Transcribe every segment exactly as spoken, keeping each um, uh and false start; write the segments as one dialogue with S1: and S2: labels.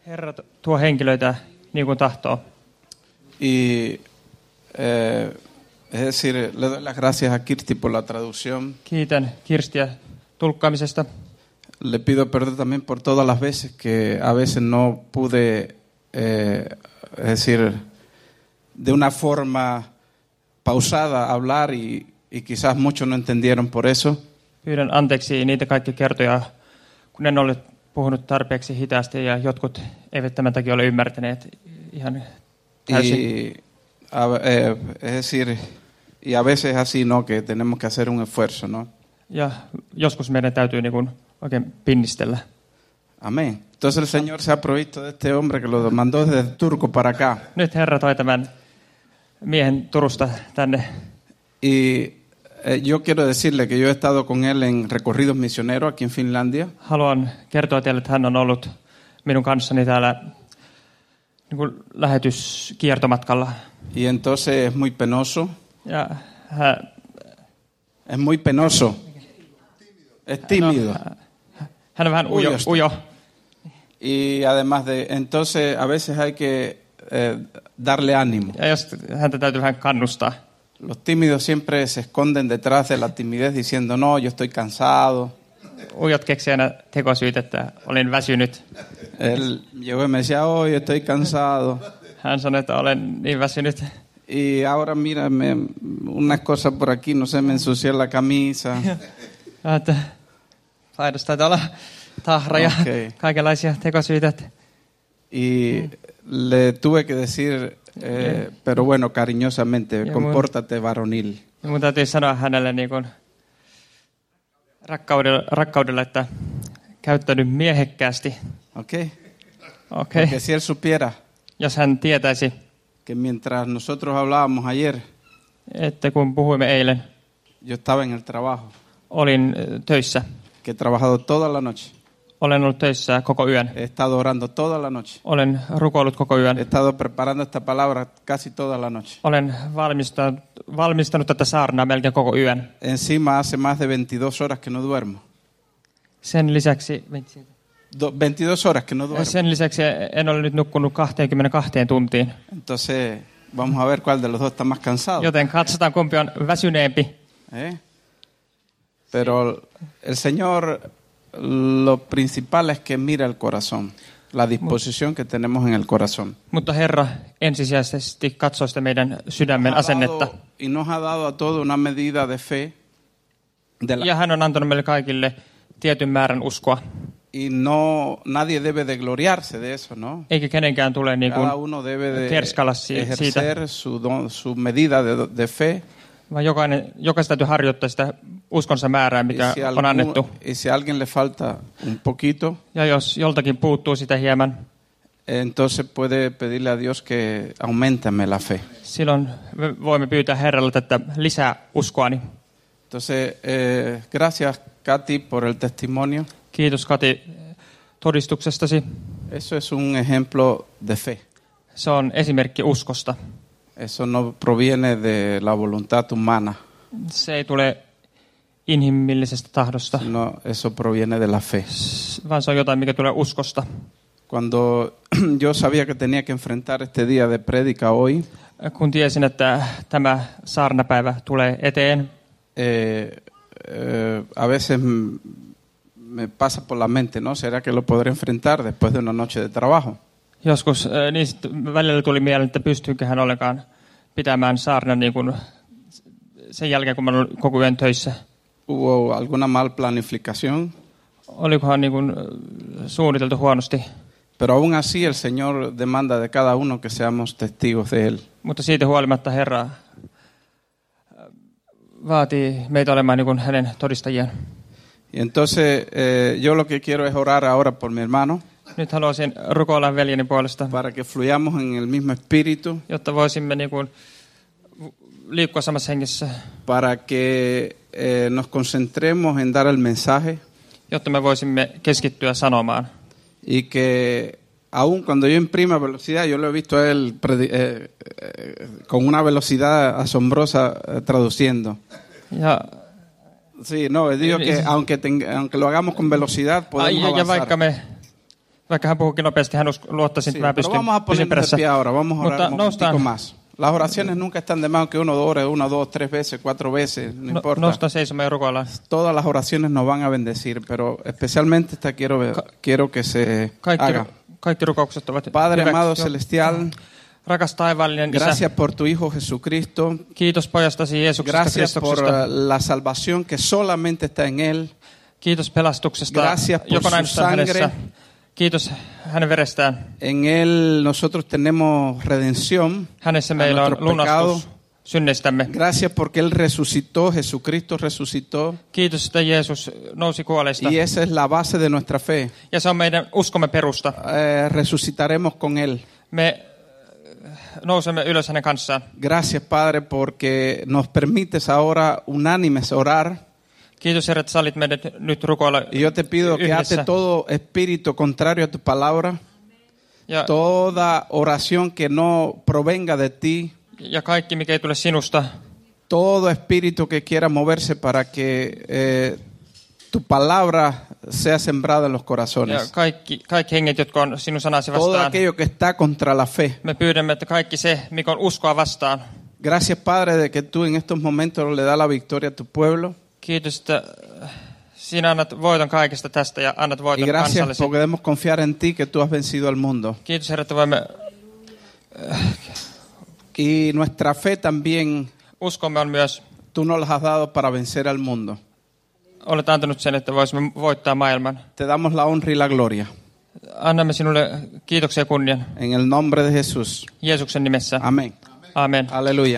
S1: Herra tuo henkilöitä niin kuin tahtoo.
S2: Y eh, es decir, le doy las gracias a Kirsti por la traducción.
S1: Kiitän Kirstiä tulkkaamisesta.
S2: Le pido perdón también por todas las veces que a veces no pude, eh, es decir, de una forma pausada hablar y, y quizás muchos no entendieron por eso.
S1: Pyydän anteeksi niitä kaikki kertoja, kun en ole puhunut tarpeeksi hitaasti ja jotkut eivät tämän takia ole ymmärtäneet ihan täysin.
S2: Y, a, eh, es decir, y a veces así, ¿no? Que tenemos que hacer un esfuerzo, ¿no?
S1: Ja joskus meidän täytyy niin kuin oikein pinnistellä.
S2: Amén. Entonces el Señor se ha provisto de este hombre que lo mandó desde Turco para acá.
S1: Nyt Herra toi tämän miehen Turusta tänne.
S2: Y eh, yo quiero decirle que yo he estado con él en recorridos misioneros aquí en Finlandia.
S1: Haluan kertoa teille, että hän on ollut minun kanssani täällä niin kuin lähetyskiertomatkalla.
S2: Y entonces es muy penoso.
S1: Ja hän,
S2: Es muy penoso. Es tímido.
S1: no, hän on vähän ujo, ujo.
S2: Y además de, entonces a veces hay que eh, darle ánimo.
S1: Ja jos häntä täytyy vähän kannustaa.
S2: Los tímidos siempre se esconden detrás de la timidez diciendo, no, yo estoy cansado.
S1: Ujot keksii aina tekosyyt, että olin väsynyt.
S2: Él llegó y me decía, oh, yo estoy cansado.
S1: Hän sanoi, että olen niin väsynyt.
S2: Y ahora mírame, unas cosas por aquí, no sé, me ensucié la camisa.
S1: Ja, että paidassa taitaa olla tahra ja
S2: Okay.
S1: kaikenlaisia tekosyitä.
S2: Y le tuve que decir, eh, pero bueno, cariñosamente,
S1: Ja
S2: compórtate varonil.
S1: Ja mun täytyy sanoa hänelle niin kuin rakkaudella, rakkaudella, että käyttäydy miehekkäästi.
S2: ¿Ok?
S1: Okei.
S2: Porque si él supiera
S1: Jos hän tietäisi,
S2: que mientras nosotros hablábamos ayer,
S1: että kun puhuimme eilen,
S2: yo estaba en el trabajo,
S1: olin ö, töissä.
S2: que he trabajado toda la noche,
S1: Olen ollut töissä koko yön.
S2: he estado orando toda la noche,
S1: Olen rukoillut koko
S2: he
S1: yön.
S2: estado preparando esta palabra casi toda la noche.
S1: Olen valmistanut, valmistanut tätä saarnaa melkein koko yön.
S2: Encima hace más de veintidós horas que no duermo.
S1: Sen lisäksi,
S2: Do- veintidós horas que no duermo.
S1: sen lisäksi en ole nyt nukkunut kaksikymmentäkaksi tuntiin.
S2: Entonces, vamos a ver cuál de los dos está más cansado.
S1: Joten katsotaan, kumpi on väsyneempi.
S2: ¿Eh? Pero el Señor, lo principal es que mira el corazón, la disposición que tenemos en el corazón.
S1: Mutta Herra ensisijaisesti katsoo sitä meidän sydämen
S2: Nos ha
S1: asennetta.
S2: dado- y nos ha dado a todos una medida de fe. De la-
S1: Ja hän on antanut meille kaikille tietyn määrän uskoa.
S2: y no, nadie debe de gloriarse de eso, ¿no?
S1: Eikä kenenkään tule niin kuin,
S2: Cada uno debe de
S1: kerskalla si-
S2: ejercer su, don, su medida de, de fe.
S1: vaan jokainen, jokaisen täytyy harjoittaa sitä uskonsa määrää,
S2: Y
S1: mikä
S2: si,
S1: on annettu.
S2: algún, y si a alguien le falta un poquito,
S1: Ja jos joltakin puuttuu sitä hieman,
S2: entonces puede pedirle a Dios que aumenteme la fe.
S1: silloin me voimme pyytää Herralta, että lisää uskoani.
S2: Entonces, eh, gracias Katy por el testimonio.
S1: Kiitos Kati todistuksestasi.
S2: Eso es un ejemplo de fe.
S1: Se on esimerkki uskosta.
S2: Eso no proviene de la voluntad humana,
S1: Se ei tule inhimillisestä tahdosta,
S2: sino eso proviene de la fe.
S1: vaan se on jotain, mikä tulee uskosta.
S2: Cuando yo sabía que tenía que enfrentar este día de prédica hoy,
S1: Kun tiesin, että tämä saarnapäivä tulee eteen,
S2: eh, eh, a veces m- me pasa por la mente, ¿no? ¿Será que lo podré enfrentar después de una noche de trabajo?
S1: joskus äh, niin sit välillä tuli mieleen, että pystyykö hän ollenkaan pitämään saarnan niin kuin sen jälkeen, kun mä olin koko yön töissä.
S2: ¿Hubo alguna mal planificación?
S1: Olikohan niin kuin äh, suunniteltu huonosti,
S2: Pero aún así el Señor demanda de cada uno que seamos testigos de Él.
S1: mutta siitä huolimatta Herra äh, vaatii meitä olemaan niin kuin hänen todistajiaan.
S2: Y entonces eh, yo lo que quiero es orar ahora por mi hermano,
S1: Nyt haluaisin rukoilla veljeni puolesta,
S2: para que fluyamos en el mismo espíritu,
S1: jotta voisimme niin kuin liikkua samassa hengessä,
S2: para que eh, nos concentremos en dar el mensaje
S1: jotta me voisimme keskittyä sanomaan.
S2: y que aun cuando yo imprima velocidad, yo lo he visto a él predi- eh, eh, con una velocidad asombrosa eh, traduciendo.
S1: Ja,
S2: Sí, no, digo que aunque, tenga- aunque lo hagamos con velocidad, podemos
S1: ja, ja
S2: avanzar.
S1: vaikka me Vaikka hän puhukin nopeasti, hän luottaisi, että
S2: Sí,
S1: mä
S2: pero
S1: pystyn
S2: vamos a
S1: pysyn
S2: ponernos de
S1: perässä.
S2: pie ahora. Vamos a orar
S1: Mutta
S2: un momentico
S1: noustaan,
S2: más. Las oraciones nunca están de más, aunque uno ore una, dos, tres veces, cuatro veces, no
S1: no,
S2: importa.
S1: noustaan seisomaan ja rukoillaan.
S2: Todas las oraciones nos van a bendecir, pero especialmente esta quiero, ver- quiero que se
S1: Kaikki,
S2: haga.
S1: kaikki rukoukset ovat
S2: Padre
S1: hyväksi.
S2: amado
S1: Jo-
S2: celestial,
S1: Rakas taivaallinen Isä,
S2: gracias por tu Hijo Jesucristo.
S1: kiitos pojastasi Jeesuksesta
S2: Gracias por
S1: Kristuksesta.
S2: uh, la salvación que solamente está en Él.
S1: Kiitos pelastuksesta
S2: Gracias por
S1: joka
S2: su
S1: ainoastaan hänessä.
S2: sangre.
S1: Kiitos hänen verestään.
S2: En Él nosotros tenemos redención.
S1: Hänessä
S2: a
S1: meillä on
S2: nuestros pecados.
S1: lunastus synneistämme.
S2: Gracias porque Él resucitó, Jesucristo resucitó.
S1: Kiitos, että Jeesus nousi kuolleista.
S2: Y esa es la base de nuestra fe.
S1: Ja se on meidän uskomme perusta.
S2: Eh, resucitaremos con Él.
S1: Me nousemme ylös hänen kanssaan.
S2: Gracias, Padre, porque nos permites ahora unánimes orar.
S1: Kiitos, Herra, että sallit meidät nyt rukoilla
S2: Y yo te pido que ate
S1: yhdessä.
S2: todo espíritu contrario a tu palabra,
S1: Ja,
S2: toda oración que no provenga de ti,
S1: ja kaikki, mikä ei tule sinusta,
S2: todo espíritu que quiera moverse para que eh, tu palabra sea sembrada en los
S1: ja
S2: corazones.
S1: kaikki, kaikki henget, jotka on sinun sanasi
S2: Todo
S1: vastaan.
S2: aquello que está contra la fe.
S1: Me pyydämme, että kaikki se, mikä on uskoa vastaan.
S2: Gracias, Padre, de que tú en estos momentos le das la victoria a tu pueblo.
S1: Kiitos, että sinä annat voiton kaikesta tästä ja annat
S2: Y
S1: voiton
S2: gracias
S1: kansallisen.
S2: porque podemos confiar en ti que tú has vencido al mundo.
S1: Kiitos, Herra, että voimme
S2: Y nuestra fe también,
S1: uskomme on myös,
S2: tú nos la has dado para vencer al mundo.
S1: olet antanut sen, että voisimme voittaa maailman.
S2: Te damos la honra y la gloria.
S1: Annamme sinulle kiitoksia ja kunnian
S2: En el nombre de Jesús.
S1: Jeesuksen nimessä.
S2: Amén.
S1: Amen.
S2: Aleluya.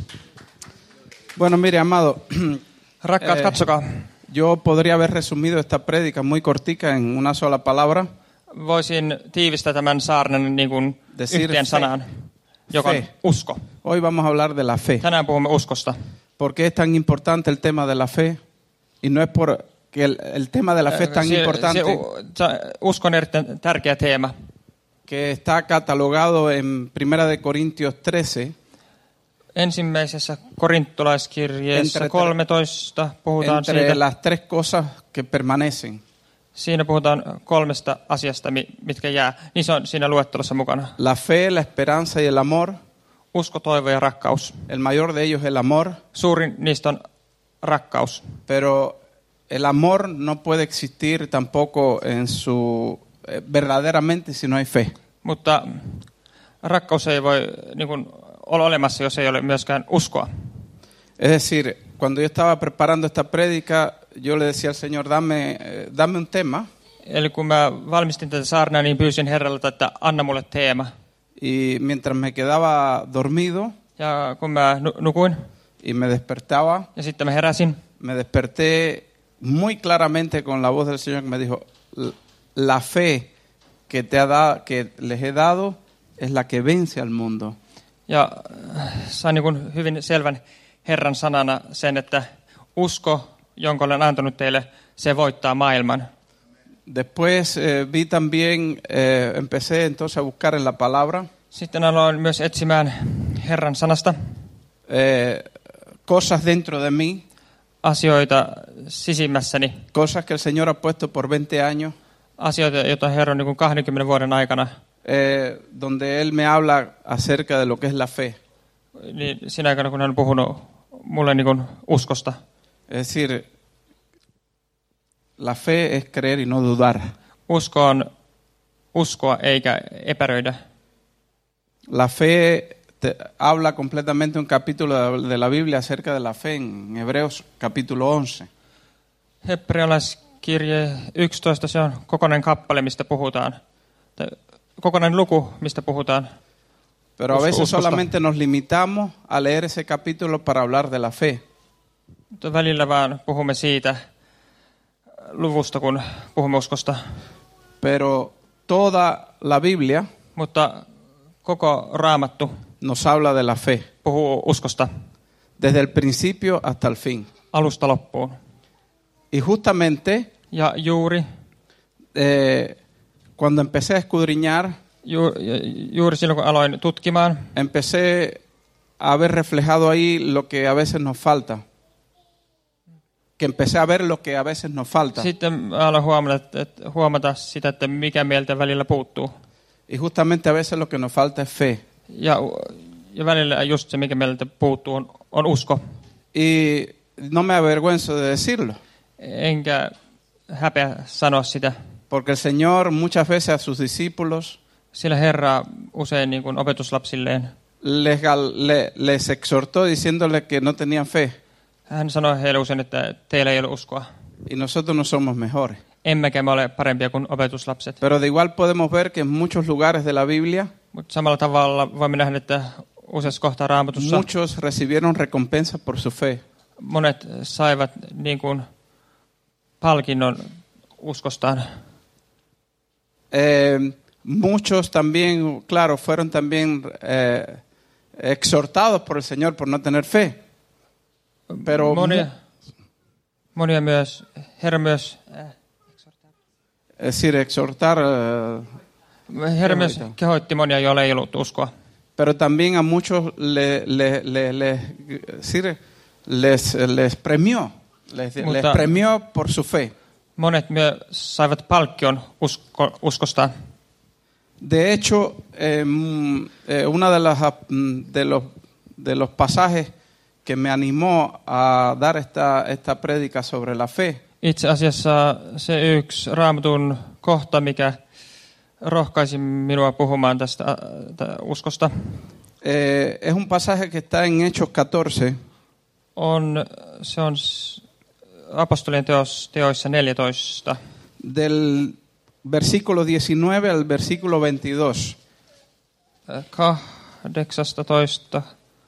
S2: Bueno, mire, amado,
S1: Rakkaat,
S2: Eh.
S1: katsokaa.
S2: yo podría haber resumido esta prédica muy cortica en una sola palabra.
S1: Voisin tiivistää tämän saarnan niin kuin
S2: Decir
S1: yhteen
S2: fe.
S1: sanaan, joka on
S2: Fe.
S1: usko.
S2: Hoy vamos a hablar de la fe.
S1: Tänään puhumme uskosta.
S2: ¿Por qué es tan importante el tema de la fe? Y no es por que el, el tema de la fe es tan
S1: Se-
S2: importante
S1: se, u- se, usko on erittäin tärkeä teema.
S2: que está catalogado en Primera de Corintios trece.
S1: Ensimmäisessä korintolaiskirjeessä
S2: Entre-
S1: kolmetoista puhutaan
S2: Entre
S1: siitä.
S2: las tres cosas que permanecen.
S1: Siinä puhutaan kolmesta asiasta, mi- mitkä jää. Niin se on siinä luettelossa mukana.
S2: La fe, la esperanza y el amor.
S1: Usko, toivo ja rakkaus.
S2: El mayor de ellos es el amor.
S1: Suurin niistä on rakkaus.
S2: Pero el amor no puede existir tampoco en su eh, verdaderamente si no hay fe.
S1: Mutta rakkaus ei voi niin kuin, olla olemassa, jos ei ole myöskään uskoa.
S2: Es decir, cuando yo estaba preparando esta prédica, yo le decía al Señor, dame, eh, dame un tema.
S1: Eli kun mä valmistin tätä saarnaa, niin pyysin Herralta, että anna mulle teema.
S2: Y mientras me quedaba dormido
S1: Ja kun mä nu- nukuin
S2: y me despertaba,
S1: ja sitten mä heräsin,
S2: me desperté muy claramente con la voz del Señor que me dijo, la fe que te ha dado, que les he dado es la que vence al mundo.
S1: ja äh, sain niin kuin hyvin selvän Herran sanana sen, että usko, jonka olen antanut teille, se voittaa maailman.
S2: Después eh, vi también, eh, empecé entonces a buscar en la palabra
S1: Sitten aloin myös etsimään Herran sanasta
S2: eh, cosas dentro de mí,
S1: asioita sisimmässäni,
S2: cosas que el Señor ha puesto por veinte años,
S1: asioita, joita Herra on niin kuin kahdenkymmenen vuoden aikana,
S2: eh, donde Él me habla acerca de lo que es la fe.
S1: niin siinä aikana, kun hän on puhunut mulle niin kuin uskosta.
S2: Es decir, la fe es creer y no dudar.
S1: Usko on uskoa eikä epäröidä.
S2: La fe te habla completamente un capítulo de la Biblia acerca de la fe en Hebreos capítulo once.
S1: Hebrealaiskirje yksitoista, se on kokonainen kappale, mistä puhutaan. Tai kokonainen luku, mistä puhutaan.
S2: Pero a
S1: Usko-
S2: veces
S1: uskosta.
S2: solamente nos limitamos a leer ese capítulo para hablar de la fe.
S1: Mutta välillä vaan puhumme siitä luvusta, kun puhumme uskosta.
S2: Pero toda la Biblia
S1: Mutta koko Raamattu
S2: nos habla de la fe,
S1: puhuu uskosta
S2: desde el principio hasta el fin.
S1: alusta loppuun.
S2: Y justamente
S1: Ja juuri,
S2: eh, cuando empecé a escudriñar,
S1: ju, juuri silloin, kun aloin tutkimaan,
S2: empecé a ver reflejado ahí lo que a veces nos falta. que empecé a ver lo que a veces nos falta.
S1: Sitten aloin huomata, että, huomata sitä, että mikä meiltä välillä puuttuu.
S2: Y justamente a veces lo que nos falta es fe.
S1: Ja, ja välillä just se, mikä meiltä puuttuu, on, on usko.
S2: Y no me avergüenzo de decirlo.
S1: Enkä häpeä sanoa sitä.
S2: Porque el Señor muchas veces a sus discípulos
S1: Sillä Herra usein niin kuin opetuslapsilleen
S2: les, le, les exhortó diciéndole que no tenían fe.
S1: hän sanoi heille usein, että teillä ei ole uskoa.
S2: Y nosotros no somos mejores.
S1: Emmekä me ole parempia kuin opetuslapset.
S2: Pero de igual podemos ver que en muchos lugares de la Biblia
S1: Mutta samalla tavalla voimme nähdä, että useassa kohtaa Raamatussa
S2: muchos recibieron recompensa por su fe.
S1: monet saivat niin kuin palkinnon uskostaan.
S2: Eh, muchos también, claro, fueron también eh, exhortados por el Señor por no tener fe. Pero
S1: monia, monia myös, Herra myös, äh,
S2: es decir, exhortar. Eh,
S1: Herra myös kehoitti monia, joilla ei ollut uskoa.
S2: Pero también a muchos le, le, le, le, decir, les, les premió, les, les premió por su fe.
S1: Monet myös saivat palkkion usko, uskostaan.
S2: De hecho, eh, eh, una de las de los de los pasajes que me animó a dar esta esta prédica sobre la fe.
S1: Itse asiassa se yksi Raamatun kohta, mikä rohkaisi minua puhumaan tästä tä, uskosta.
S2: Eh, es un pasaje que está en Hechos catorce.
S1: On, se on apostolien teos, teoissa neljätoista.
S2: Del versículo diecinueve al versículo veintidós.
S1: kahdeksastatoista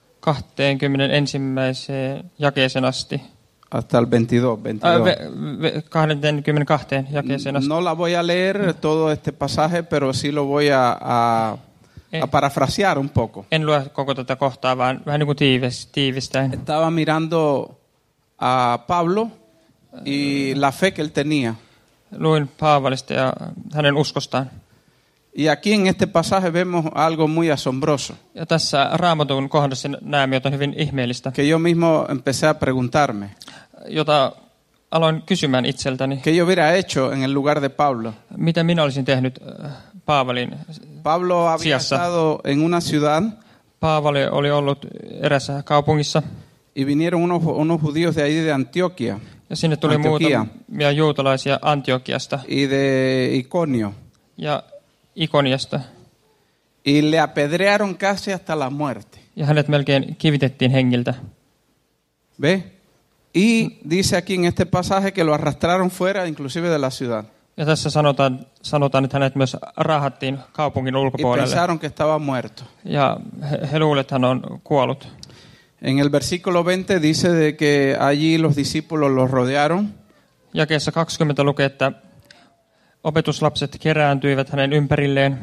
S1: kaksikymmentäensimmäiseen jakeeseen asti.
S2: Hasta el veintidós, veintidós.
S1: Äh, kaksikymmentäkaksi jakeeseen asti.
S2: No la voy a leer todo este pasaje, pero sí lo voy a, a, a parafrasear un poco.
S1: En lue koko tätä kohtaa, vaan vähän niin kuin tiivis, tiivistäen.
S2: Estaba mirando a Pablo y la fe que él tenía.
S1: Luin Paavalista ja hänen uskostaan.
S2: Y aquí en este pasaje vemos algo muy asombroso.
S1: Ja tässä Raamatun kohdassa näemme jotain hyvin ihmeellistä.
S2: Que yo mismo empecé a preguntarme.
S1: Jota aloin kysymään itseltäni.
S2: ¿Qué yo hubiera hecho en el lugar de Pablo?
S1: Mitä minä olisin tehnyt Paavalin
S2: Pablo había
S1: sijassa?
S2: estado en una ciudad.
S1: Paavali oli ollut erässä kaupungissa.
S2: Y vinieron unos, unos judíos de ahí de Antioquia.
S1: Ja sinne tuli
S2: Antioquia.
S1: muutamia juutalaisia Antiokiasta.
S2: Y de Iconio.
S1: Ja Ikoniasta.
S2: Y le apedrearon casi hasta la muerte.
S1: Ja hänet melkein kivitettiin hengiltä.
S2: ¿Ve? Y dice aquí en este pasaje que lo arrastraron fuera inclusive de la ciudad.
S1: Ja tässä sanotaan, sanotaan että hänet myös raahattiin kaupungin
S2: Y
S1: ulkopuolelle.
S2: pensaron que estaba muerto.
S1: Ja he, he luulivat, että hän on kuollut.
S2: En el versículo veinte dice de que allí los discípulos los rodearon.
S1: Jakeessa kaksikymmentä lukee, että opetuslapset kerääntyivät hänen ympärilleen.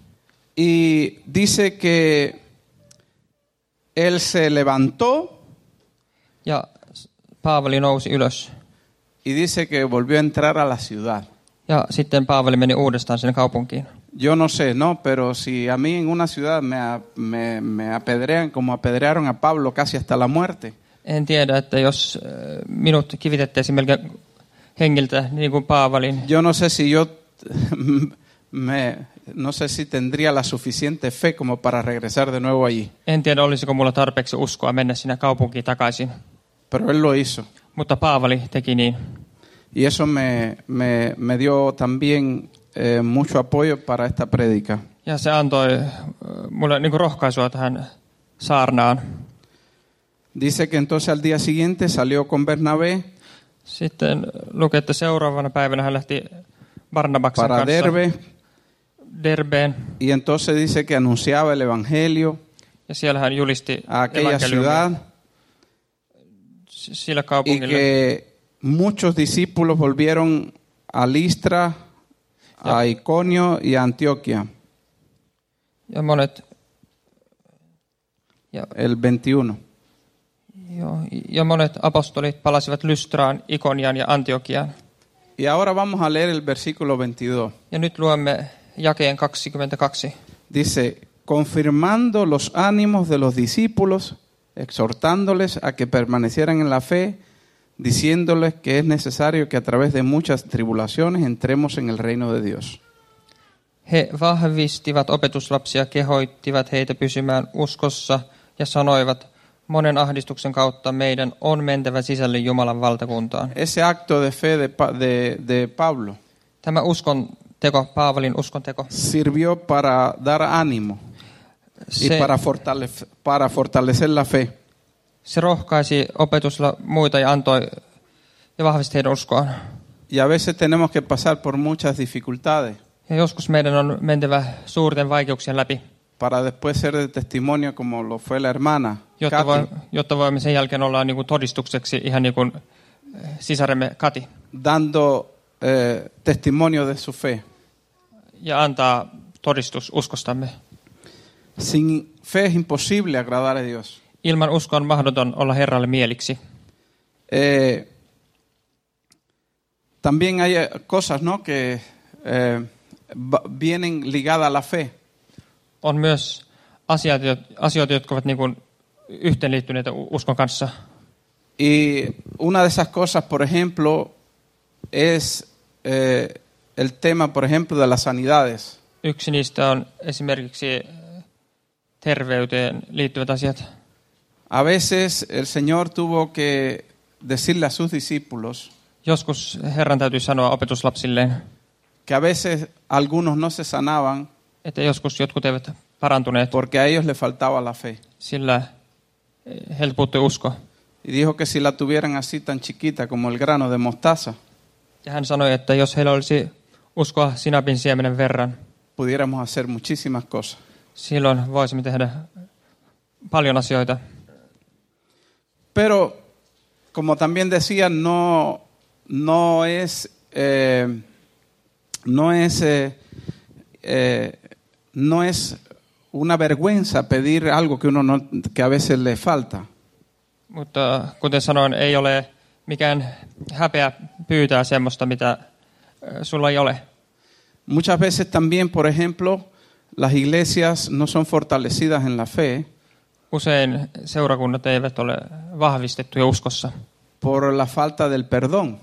S2: Y dice que él se levantó.
S1: Ja Paavali nousi ylös.
S2: Y dice que volvió a entrar a la ciudad.
S1: Ja sitten Paavali meni uudestaan sinne kaupunkiin.
S2: Yo no sé, no, pero si a mí en una ciudad me, me, me apedrean como apedrearon a Pablo casi hasta la muerte.
S1: En tiedä, että jos minut kivitettäisiin melkein hengiltä niin kuin Paavalin.
S2: Yo no sé si yo me no sé si tendría la suficiente fe como para regresar de nuevo allí.
S1: En tiedä, olisiko mulla tarpeeksi uskoa mennä sinne kaupunkiin takaisin.
S2: Pero él lo hizo.
S1: Mutta Paavali teki niin.
S2: Y eso me, me, me dio también eh, mucho apoyo para esta prédica.
S1: Ja se antoi mulle niin kuin rohkaisua tähän saarnaan.
S2: Dice que entonces al día siguiente salió con Bernabé.
S1: Sitten lukee, että seuraavana päivänä hän lähti Barnabaksen
S2: para
S1: kanssa
S2: Derbe.
S1: Derbeen.
S2: Y entonces dice que anunciaba el evangelio
S1: Ja siellä hän julisti
S2: a aquella ciudad.
S1: Sillä
S2: Y
S1: kaupungilla.
S2: que muchos discípulos volvieron a Listra, a Iconio y a Antioquia.
S1: Ja monet ja,
S2: El veintiuno.
S1: jo, ja monet apostolit palasivat Lystraan, Ikoniaan ja Antiokiaan.
S2: Y ahora vamos a leer el versículo veintidós.
S1: Ja nyt luemme jakeen kaksikymmentäkaksi.
S2: Dice, confirmando los ánimos de los discípulos, exhortándoles a que permanecieran en la fe, diciéndoles que es necesario que a través de muchas tribulaciones entremos en el reino de Dios.
S1: He vahvistivat opetuslapsia, kehoittivat heitä pysymään uskossa ja sanoivat, monen ahdistuksen kautta meidän on mentävä sisälle Jumalan valtakuntaan.
S2: Ese acto de fe de, de, de Pablo
S1: Tämä uskon teko, Paavalin uskon teko,
S2: sirvió para dar ánimo
S1: se,
S2: y para, fortale, para fortalecer la fe.
S1: se rohkaisi opetusla muita ja antoi ja vahvisti heidän uskoaan.
S2: Y a veces tenemos que pasar por muchas dificultades
S1: Ja joskus meidän on mentävä suurten vaikeuksien läpi,
S2: para después ser de testimonio como lo fue la hermana
S1: jotta, voi,
S2: Kati,
S1: jotta voimme sen jälkeen olla niin kuin todistukseksi ihan niin kuin sisaremme Kati
S2: dando eh, testimonio de su fe.
S1: ja antaa todistus uskostamme.
S2: Sin fe es imposible agradar a Dios.
S1: Ilman uskoa on mahdoton olla Herralle mieliksi.
S2: Eh, también hay cosas, ¿no?, que eh, vienen ligadas a la fe.
S1: On myös asioita, asioita jotka ovat niin kuin yhteenliittyneitä uskon kanssa.
S2: Y una de esas cosas, por ejemplo, es eh, el tema, por ejemplo, de las sanidades.
S1: Yksi niistä on esimerkiksi terveyteen liittyvät asiat.
S2: A veces el Señor tuvo que decirle a sus discípulos
S1: Joskus Herran täytyy sanoa opetuslapsilleen,
S2: que a veces algunos no se sanaban
S1: että joskus jotkut eivät parantuneet,
S2: porque a ellos les faltaba la fe.
S1: sillä heiltä puuttui usko.
S2: Y dijo que si la tuvieran así tan chiquita como el grano de mostaza,
S1: Ja hän sanoi, että jos heillä olisi uskoa sinapin siemenen verran,
S2: pudiéramos hacer muchísimas cosas.
S1: silloin voisimme tehdä paljon asioita.
S2: Pero, como también decía, no, no es, eh, no es, eh, eh, no es una vergüenza pedir algo que uno no, que a veces le falta.
S1: Mutta kuten sanoin, ei ole mikään häpeä pyytää semmoista, mitä sulla ei ole.
S2: Muchas veces también, por ejemplo, las iglesias no son fortalecidas en la fe
S1: Usein seurakunnat eivät ole vahvistettuja uskossa.
S2: por la falta del perdón.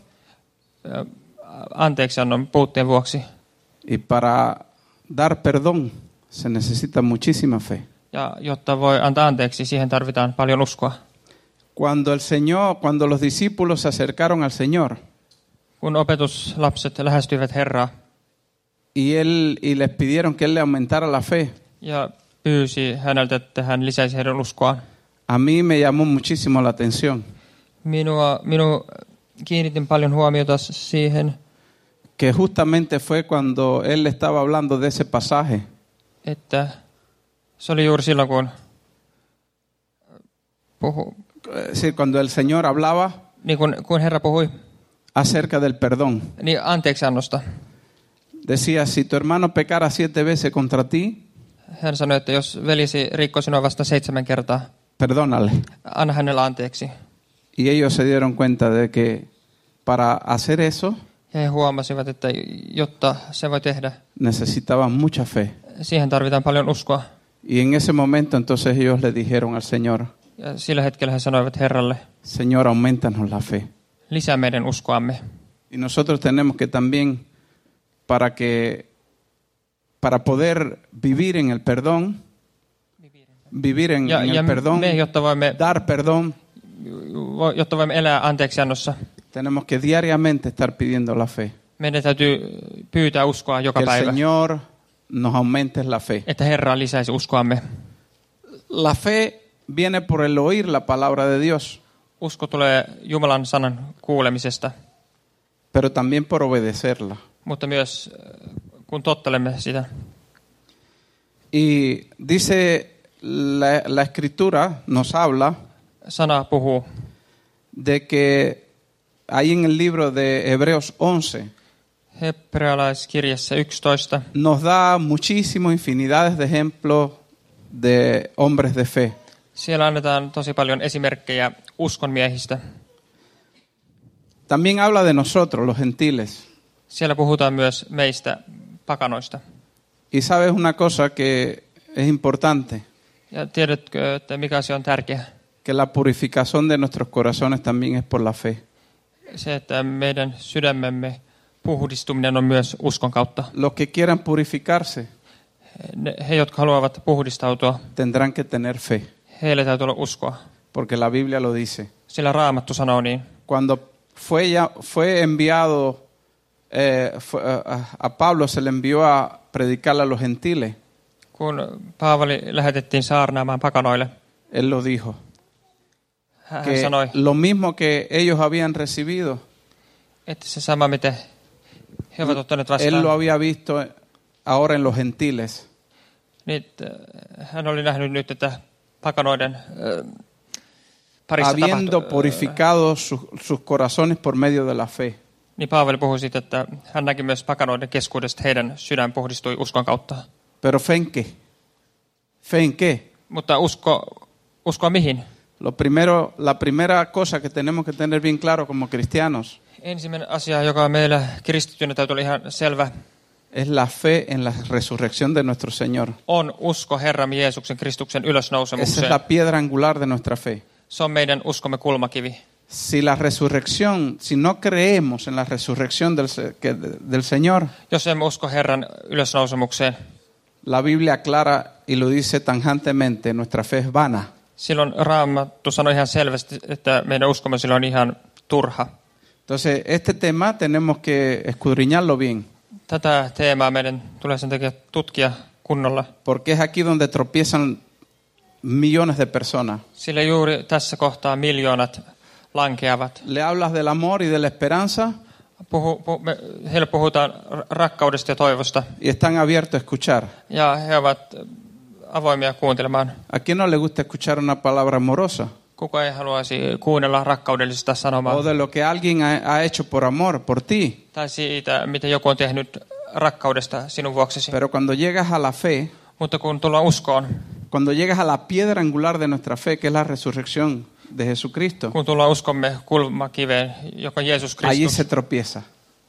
S1: Anteeksiannon puutteen vuoksi.
S2: Y para dar perdón se necesita muchísima fe.
S1: Ja jotta voi antaa anteeksi, siihen tarvitaan paljon uskoa.
S2: Cuando el Señor, cuando los discípulos se acercaron al Señor
S1: Kun opetuslapset lähestyivät Herraa
S2: y él y les pidieron que él le aumentara la fe,
S1: ja pyysi häneltä, että hän lisäisi heidän uskoaan.
S2: a mí me llamó muchísimo la atención
S1: Minua, minu kiinnitin paljon huomiota siihen,
S2: que justamente fue cuando él estaba hablando de ese pasaje
S1: että se oli juuri silloin, kun, puhu,
S2: sí, cuando el Señor hablaba
S1: niin kun, kun Herra puhui
S2: acerca del perdón.
S1: niin anteeksiannosta.
S2: Decía, si tu hermano pecara siete veces contra ti,
S1: Hän sanoi, että jos velisi rikkoi sinua vasta seitsemän kertaa,
S2: perdónale.
S1: anna hänelle anteeksi.
S2: Y ellos se dieron cuenta de que para hacer eso
S1: Ja he huomasivat, että jotta se voi tehdä,
S2: necesitaban mucha fe.
S1: siihen tarvitaan paljon uskoa.
S2: Y en ese momento entonces ellos le dijeron al Señor,
S1: Ja sillä hetkellä he sanoivat Herralle,
S2: Señor, aumentanos la fe.
S1: lisää meidän uskoamme.
S2: Y nosotros tenemos que también, para que, para poder vivir en el perdón, vivir en,
S1: Ja,
S2: en
S1: ja
S2: el perdón,
S1: me, jotta voimme,
S2: dar perdón,
S1: jotta voimme elää anteeksiannossa,
S2: tenemos que diariamente estar pidiendo la fe.
S1: meidän täytyy pyytää uskoa joka
S2: Que el
S1: päivä,
S2: Señor nos aumente la fe.
S1: että Herra lisäisi uskoamme.
S2: La fe viene por el oír la palabra de Dios,
S1: Usko tulee Jumalan sanan kuulemisesta,
S2: pero también por obedecerla.
S1: mutta myös kun tottelemme sitä.
S2: Y dice la, la Escritura, nos habla
S1: Sana puhuu,
S2: de que ahí en el libro de Hebreos once
S1: hebrealaiskirjassa yksitoista,
S2: nos da muchísimo, infinidades de ejemplos de hombres de fe.
S1: siellä annetaan tosi paljon esimerkkejä uskonmiehistä.
S2: También habla de nosotros, los gentiles.
S1: Siellä puhutaan myös meistä pakanoista.
S2: Y sabes una cosa que es importante,
S1: Ja tiedätkö, että mikä asia on tärkeä?
S2: que la purificación de nuestros corazones también es por la fe.
S1: Se, että meidän sydämemme puhdistuminen on myös uskon kautta.
S2: Los que quieran purificarse
S1: Ne, he, jotka haluavat puhdistautua,
S2: tendrán que tener fe,
S1: heille täytyy olla uskoa.
S2: porque la Biblia lo dice.
S1: Sillä Raamattu sanoo niin.
S2: Cuando fue, ya, fue enviado eh, fue, a, a Pablo, se le envió a predicarle a los gentiles,
S1: Kun Paavali lähetettiin saarnaamaan pakanoille,
S2: él lo dijo.
S1: hän
S2: Que
S1: sanoi,
S2: lo mismo que ellos habían recibido,
S1: että se sama, miten he ovat ottaneet
S2: él lo
S1: vastaan,
S2: había visto ahora en los gentiles.
S1: niin hän oli nähnyt nyt, että pakanoiden äh, parissa
S2: Habiendo
S1: tapahtuu.
S2: purificado su- sus corazones por medio de la fe.
S1: Niin Paavali puhui siitä, että hän näki myös pakanoiden keskuudesta, heidän sydän puhdistui uskon kautta.
S2: Pero fe en qué? Fe en qué?
S1: Mutta usko, uskoa mihin?
S2: Lo primero, la primera cosa que tenemos que tener bien claro como cristianos
S1: Ensimmäinen asia, joka meillä kristittyinä täytyy olla ihan selvä,
S2: es la fe en la resurrección de nuestro Señor.
S1: on usko Herramme Jeesuksen Kristuksen
S2: Esa es
S1: ylösnousemukseen.
S2: la piedra angular de nuestra fe.
S1: Se on meidän uskomme kulmakivi.
S2: Si la resurrección, si no creemos en la resurrección del, se- que- del Señor,
S1: Jos emme usko Herran ylösnousemukseen,
S2: la Biblia aclara y lo dice tajantemente, nuestra fe es vana.
S1: silloin Raamattu sanoi ihan selvästi, että meidän uskomme silloin on ihan turha.
S2: Entonces, este tema tenemos que escudriñarlo bien,
S1: Tätä teemaa meidän tulee sen takia tutkia kunnolla,
S2: porque es aquí donde tropiezan millones de personas.
S1: sillä juuri tässä kohtaa miljoonat lankeavat.
S2: Le hablas del amor y de la esperanza
S1: Puhu, puhu, me, heille puhutaan ra- rakkaudesta ja toivosta,
S2: y están abiertos a escuchar.
S1: ja he ovat avoimia kuuntelemaan.
S2: ¿A quién no le gusta escuchar una palabra amorosa?
S1: Kuka ei haluaisi kuunnella rakkaudellisesta sanomaa,
S2: O de lo que alguien ha, ha hecho por amor, por ti.
S1: tai siitä, mitä joku on tehnyt rakkaudesta sinun vuoksesi.
S2: Pero cuando llegas a la fe,
S1: Mutta kun tullaan uskoon,
S2: cuando llegas a la piedra angular de nuestra fe, que es la resurrección de Jesucristo,
S1: kun tullaan uskomme kulmakiveen, joka on Jeesus
S2: allí
S1: Kristus,
S2: se tropieza.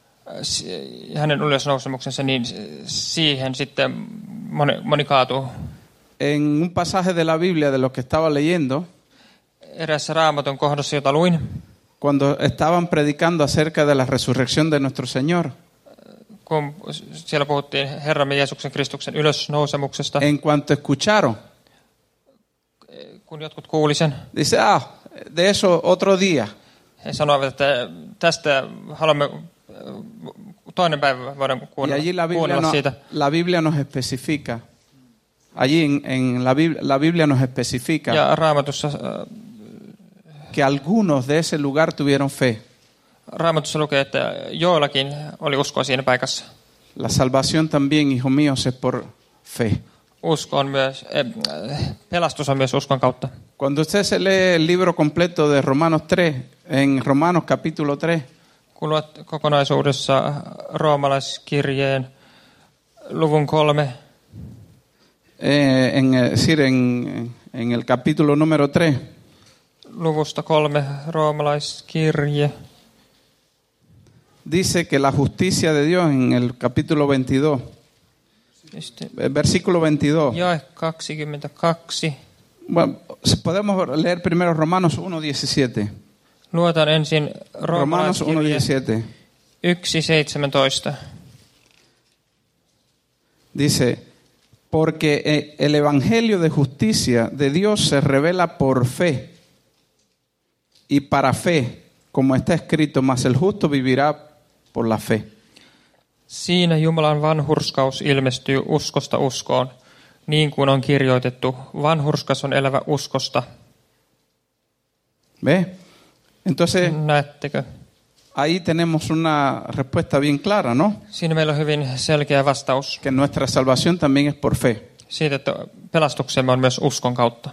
S1: si- hänen ylösnousemuksensa, niin siihen sitten moni, moni kaatuu.
S2: En un pasaje de la Biblia de lo que estaba leyendo,
S1: Erässä Raamatun kohdassa, jota luin,
S2: cuando estaban predicando acerca de la resurrección de nuestro Señor,
S1: kun siellä puhuttiin Herramme Jeesuksen Kristuksen ylösnousemuksesta,
S2: en cuanto escucharon,
S1: kun jotkut kuuli sen,
S2: dice, ah, de eso otro día.
S1: he sanoivat, että tästä haluamme toinen päivä voidaan
S2: Y
S1: kuunnella,
S2: allí la Biblia,
S1: kuunnella
S2: no-
S1: siitä.
S2: la Biblia nos especifica, allí en, en la, Biblia, la Biblia nos especifica
S1: Ja Raamatussa, äh,
S2: que algunos de ese lugar tuvieron fe.
S1: Raamatussa lukee, että joillakin oli uskoa siinä paikassa.
S2: La salvación también, hijo mío, es por fe.
S1: Usko on myös, äh, pelastus on myös uskon kautta.
S2: Cuando usted se lee el libro completo de Romanos tres, en Romanos capítulo tres,
S1: Kun luet kokonaisuudessa roomalaiskirjeen luvun kolme,
S2: eh, en, eh, decir, en, en el capítulo número tres,
S1: luvusta kolme roomalaiskirje,
S2: dice que la justicia de Dios en el capítulo veintidós,
S1: sitten
S2: eh, versículo veintidós.
S1: jae kaksikymmentäkaksi.
S2: Bueno, podemos leer primero Romanos uno diecisiete.
S1: Luotan ensin
S2: Romanos uno
S1: roomalaiskirje
S2: diecisiete.
S1: yksi seitsemäntoista.
S2: Dice, porque eh, el evangelio de justicia de Dios se revela por fe y para fe, como está escrito, mas el justo vivirá por la fe.
S1: Siinä Jumalan vanhurskaus ilmestyy uskosta uskoon, niin kuin on kirjoitettu. Vanhurskas on elävä uskosta.
S2: ¿Ve? Entonces,
S1: Näettekö?
S2: ahí tenemos una respuesta bien clara, ¿no?
S1: Siinä meillä on hyvin selkeä vastaus
S2: Que nuestra salvación también es por fe.
S1: siitä, että pelastuksemme on myös uskon kautta.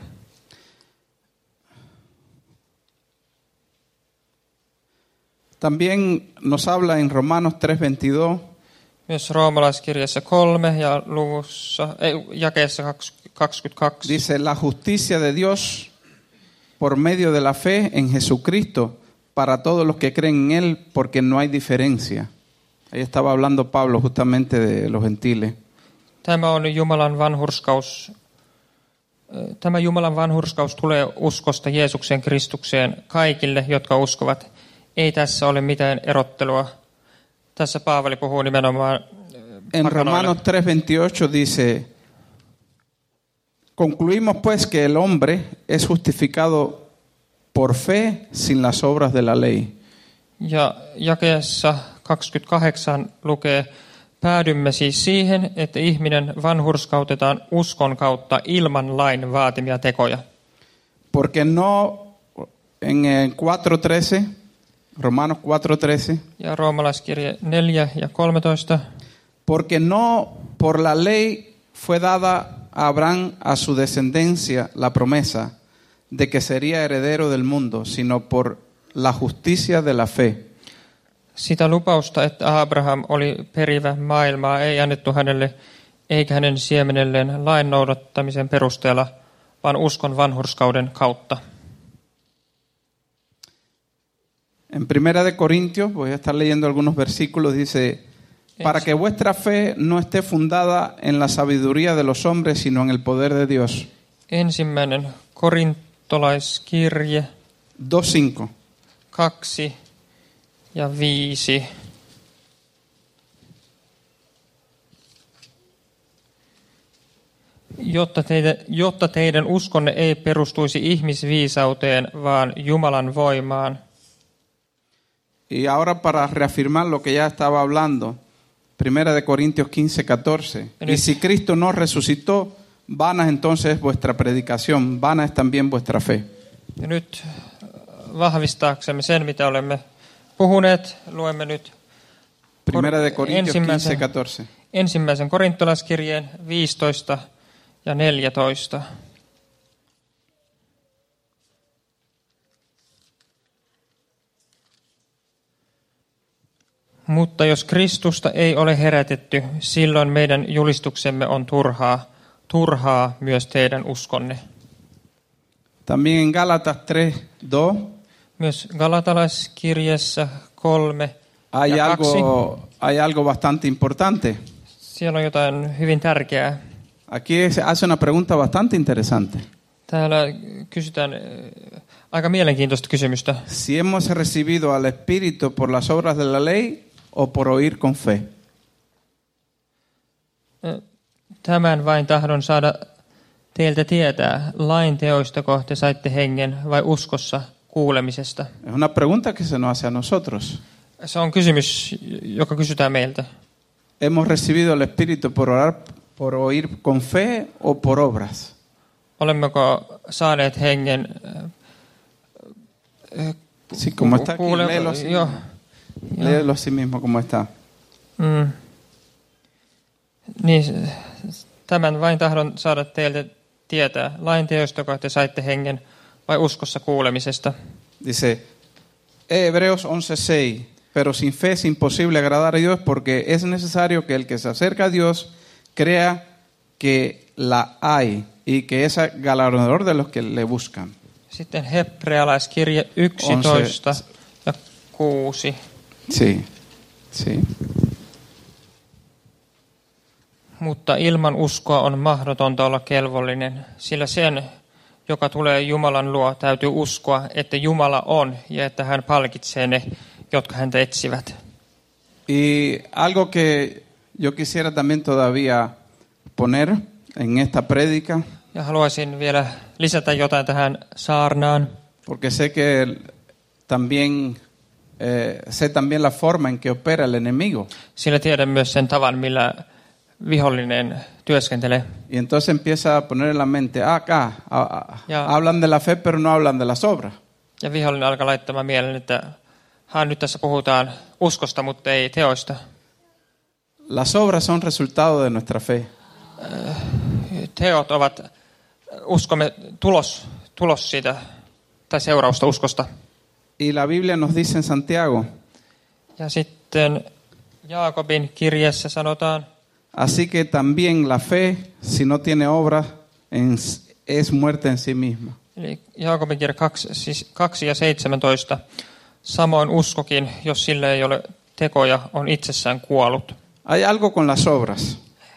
S2: También nos habla en Romanos tres veintidós,
S1: Myös roomalaiskirjassa kolme ja luvussa, ei, jakeessa kaksikymmentäkaksi.
S2: dice, la justicia de Dios por medio de la fe en Jesucristo para todos los que creen en Él, porque no hay diferencia. Ahí estaba hablando Pablo justamente de los gentiles.
S1: Tämä on Jumalan vanhurskaus. Tämä Jumalan vanhurskaus tulee uskosta Jeesuksen Kristukseen kaikille, jotka uskovat. ei tässä ole mitään erottelua. Tässä Paavali puhuu nimenomaan
S2: En Romanos tres veintiocho dice, concluimos pues que el hombre es justificado por fe sin las obras de la ley.
S1: Ja jakeessa kaksikymmentäkahdeksan lukee, päädymme siis siihen, että ihminen vanhurskautetaan uskon kautta ilman lain vaatimia tekoja.
S2: Porque no, en cuatro trece, Romanos cuatro trece,
S1: Ja roomalaiskirje neljä ja kolmetoista.
S2: porque no por la ley fue dada a Abraham a su descendencia la promesa de que sería heredero del mundo, sino por la justicia de la fe.
S1: Sitä lupausta, että Abraham oli perivä maailmaa, ei annettu hänelle eikä hänen siemenelleen lain noudattamisen perusteella, vaan uskon vanhurskauden kautta.
S2: En Primera de Corintios, voy a estar leyendo algunos versículos, dice, para que vuestra fe no esté fundada en la sabiduría de los hombres, sino en el poder de Dios.
S1: Ensimmäinen korintolaiskirje
S2: dos cinco.
S1: kaksi ja viisi. Jotta, teitä, jotta teidän uskonne ei perustuisi ihmisviisauteen, vaan Jumalan voimaan.
S2: Y ahora para reafirmar lo que ya estaba hablando, Primera de Corintios quince catorce. Y si Cristo no resucitó, vana entonces es vuestra predicación, vana es también vuestra fe.
S1: Ja nyt vahvistaaksemme sen, mitä olemme puhuneet, luemme nyt
S2: Primera de Corintios quince
S1: ensimmäisen,
S2: catorce.
S1: ensimmäisen korintolaiskirjeen viisitoista ja neljätoista. Mutta jos Kristusta ei ole herätetty, silloin meidän julistuksemme on turhaa, turhaa myös teidän uskonne.
S2: También en Gálatas tres dos
S1: Myös Galatalaiskirjassa kolme
S2: hay
S1: ja kaksi.
S2: algo, hay algo bastante importante.
S1: Siellä on jotain hyvin tärkeää.
S2: Aquí se hace una pregunta bastante interesante.
S1: Täällä kysytään äh, aika mielenkiintoista kysymystä.
S2: Si hemos recibido al Espíritu por las obras de la ley o por oír con fe.
S1: Tämän vain tahdon saada teiltä tietää, lain teoistako te saitte hengen vai uskossa kuulemisesta?
S2: Es una pregunta que se nos hace a nosotros.
S1: Se on kysymys, joka kysytään meiltä.
S2: ¿Hemos recibido el Espíritu por orar, por oír con fe o por obras?
S1: Olemmeko saaneet hengen äh,
S2: Sí, como está aquí,
S1: kuule-
S2: léelo así.
S1: joo.
S2: Léelo así mismo como está.
S1: Mm. Niin, tämän vain tahdon saada teiltä tietää, lain teoistako te saitte hengen vai uskossa kuulemisesta?
S2: Dice Hebreos once seis, pero sin fe es imposible agradar a Dios porque es necesario que el que se acerca a Dios crea que la hay y que es galardonador de los que le buscan.
S1: Sitten hebrealaiskirje yksitoista ja kuusi.
S2: Sí, sí.
S1: Mutta ilman uskoa on mahdotonta olla kelvollinen, sillä sen, joka tulee Jumalan luo, täytyy uskoa, että Jumala on ja että hän palkitsee ne, jotka häntä etsivät.
S2: Y algo que yo quisiera también todavía poner en esta prédica,
S1: Ja haluaisin vielä lisätä jotain tähän saarnaan,
S2: porque sé que también eh, sé también la forma en que opera el enemigo.
S1: sillä tiedän myös sen tavan, millä vihollinen työskentelee.
S2: Y entonces empieza a poner en la mente, ah, acá, a- a-
S1: Ya.
S2: hablan de la fe pero no hablan de las obras.
S1: Ja vihollinen alkaa laittamaan mieleen, että hän nyt tässä puhutaan uskosta, mutta ei teoista.
S2: Las obras son resultado de nuestra fe.
S1: Teot ovat uskomme tulos, tulos siitä, tai seurausta uskosta.
S2: Y la Biblia nos dice en Santiago,
S1: Ja sitten Jaakobin kirjeessä sanotaan,
S2: así que también la fe, si no tiene obras, en- es muerta en sí misma.
S1: eli Jaakobin kirje kaksi, siis kaksi ja seitsemäntoista, samoin uskokin, jos sillä ei ole tekoja, on itsessään kuollut.
S2: Hay algo con las obras.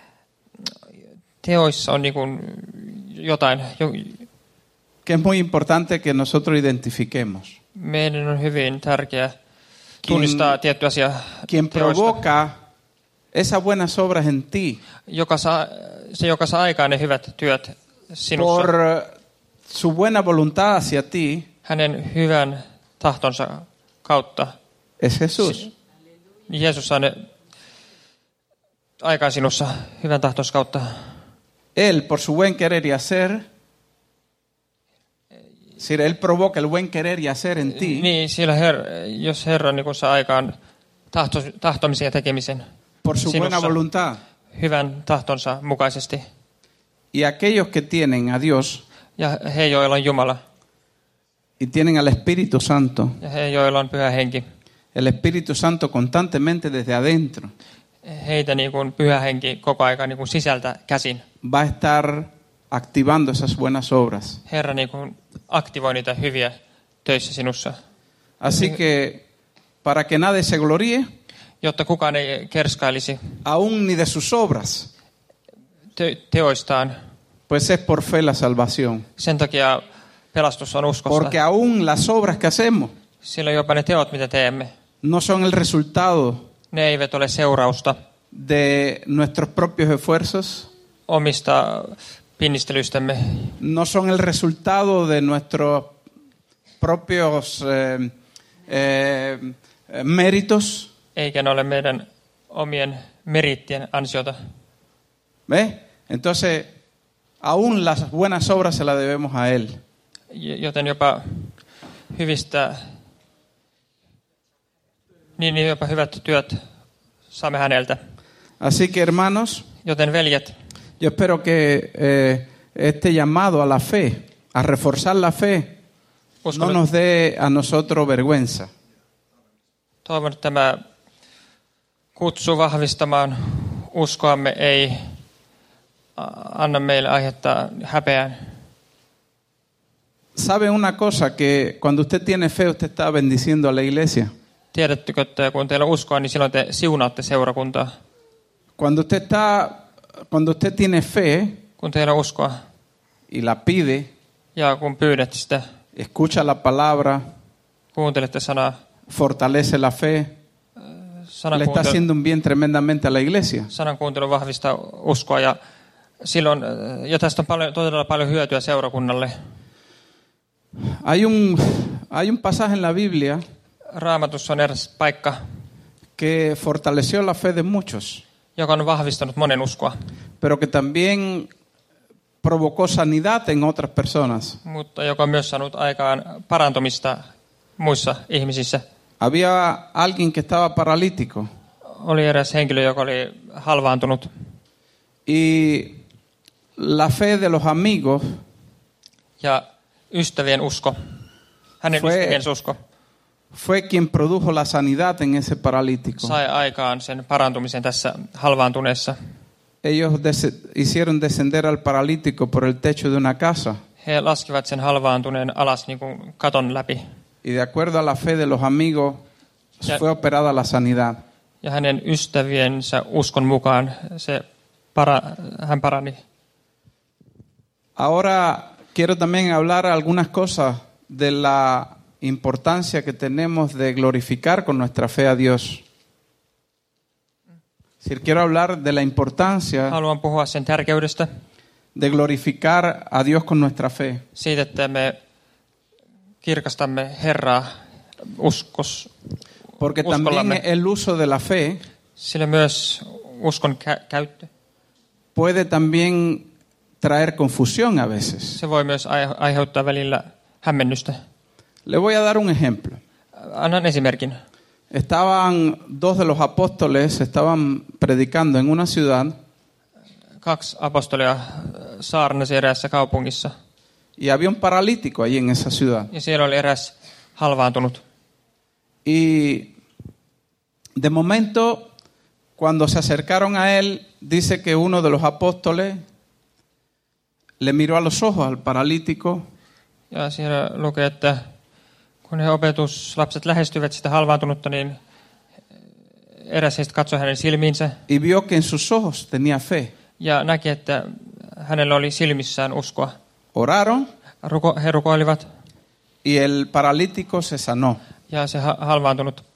S1: Teoissa on niin kuin jotain, jo,
S2: que es muy importante que nosotros identifiquemos.
S1: meidän on hyvin tärkeää tunnistaa tietty asia
S2: quien
S1: teoista,
S2: provoca esas buenas obras en ti
S1: joka saa, se, joka saa aikaan ne hyvät työt sinussa,
S2: por su buena voluntad hacia ti,
S1: hänen hyvän tahtonsa kautta.
S2: es Jesús.
S1: Jeesus saa ne aikaan sinussa hyvän tahtonsa kautta.
S2: Él, por su buen querer y hacer, si él provoca el buen querer y hacer en ti,
S1: Niin, sillä her, jos Herra niin kun saa aikaan tahto, tahtomisen ja tekemisen
S2: por su buena
S1: sinussa
S2: voluntad,
S1: hyvän tahtonsa mukaisesti.
S2: y aquellos que tienen a Dios
S1: Ja he, joilla on Jumala,
S2: y tienen al Espíritu Santo,
S1: ja he, joilla on Pyhä Henki,
S2: el Espíritu Santo constantemente desde adentro
S1: heitä niin kuin Pyhä Henki koko ajan niin kuin sisältä käsin.
S2: va a estar activando esas buenas obras.
S1: Herra niin kuin aktivoi niitä hyviä töissä sinussa,
S2: Así que para que nadie se gloríe,
S1: jotta kukaan ei kerskailisi
S2: aún ni de sus obras,
S1: te- teoistaan.
S2: pues es por fe la salvación.
S1: Sen takia pelastus on uskosta.
S2: Porque aún las obras que hacemos
S1: Sillä jopa ne teot, mitä teemme,
S2: no son el resultado
S1: ne eivät ole seurausta
S2: de nuestros propios esfuerzos,
S1: omista pinnistelyistämme,
S2: no son el resultado de nuestros propios eh, eh, méritos.
S1: eikä ne ole meidän omien merittien ansiota.
S2: ¿Ves? Entonces, aún las buenas obras se las debemos a Él.
S1: Joten jopa hyvistä, niin, niin jopa hyvät työt saamme häneltä.
S2: Así que, hermanos,
S1: Joten veljet,
S2: yo espero que eh, este llamado a la fe, a reforzar la fe,
S1: uskon,
S2: no nos dé a nosotros vergüenza.
S1: toivon, että tämä kutsu vahvistamaan uskoamme ei anna meille aihetta häpeään.
S2: ¿Sabe una cosa? Que cuando usted tiene fe, usted está bendiciendo a la iglesia.
S1: Tiedättekö, että kun teillä on uskoa, niin silloin te siunaatte seurakuntaa.
S2: Cuando usted está, cuando usted tiene fe
S1: Kun teillä on uskoa
S2: y la pide,
S1: ja kun pyydät sitä,
S2: escucha la palabra,
S1: kuuntelette sanaa,
S2: fortalece la fe,
S1: sanan,
S2: le está
S1: kuuntelu,
S2: haciendo un bien tremendamente a la iglesia.
S1: sanan kuuntelu vahvistaa uskoa ja silloin, ja tästä on paljon, todella paljon hyötyä seurakunnalle.
S2: Hay un, hay un pasaje en la Biblia
S1: Raamatussa on eräs paikka,
S2: que fortaleció la fe de muchos,
S1: joka on vahvistanut monen uskoa,
S2: pero que también provocó sanidad en otras personas.
S1: mutta joka on myös saanut aikaan parantumista muissa ihmisissä.
S2: Había alguien que estaba paralítico
S1: Oli eräs henkilö, joka oli halvaantunut,
S2: y la fe de los amigos
S1: ja ystävien usko, hänen
S2: Fue-
S1: ystäviensä usko,
S2: fue quien produjo la sanidad en ese paralítico.
S1: sai aikaan sen parantumisen tässä halvaantuneessa.
S2: Ellos des- hicieron descender al paralítico por el techo de una casa
S1: He laskivat sen halvaantuneen alas niin kuin katon läpi,
S2: y de acuerdo a la fe de los amigos
S1: Ya-
S2: fue operada la sanidad.
S1: ja hänen ystäviensä uskon mukaan se para, hän parani.
S2: Ahora quiero también hablar algunas cosas de la importancia que tenemos de glorificar con nuestra fe a Dios. Es decir, quiero hablar de la importancia
S1: Haluan puhua sen tärkeydestä,
S2: de glorificar a Dios con nuestra fe.
S1: siitä, että me kirkastamme Herraa uskos,
S2: Porque también
S1: uskollamme.
S2: el uso de la fe
S1: Sillä myös uskon kä- käyttö,
S2: puede también traer confusión a veces.
S1: se voi myös ai- aiheuttaa välillä hämmennystä.
S2: Le voy a dar un ejemplo.
S1: Annan esimerkin.
S2: Estaban dos de los apóstoles, estaban predicando en una ciudad
S1: Kaksi apostolia saarnasi eräässä kaupungissa,
S2: y había un paralítico allí en esa ciudad.
S1: ja siellä oli eräs halvaantunut.
S2: Y de momento, cuando se acercaron a él, dice que uno de los apóstoles le miró a los ojos al paralítico
S1: Ja siellä lukee, että kun he opetuslapset lähestyivät sitä halvaantunutta, niin eräs heistä katsoi hänen silmiinsä
S2: y vio que en sus ojos tenía fe.
S1: ja näki, että hänellä oli silmissään uskoa.
S2: Oraron
S1: Ruko, he rukoilivat
S2: y el paralítico se sanó.
S1: ja se ha- halvaantunut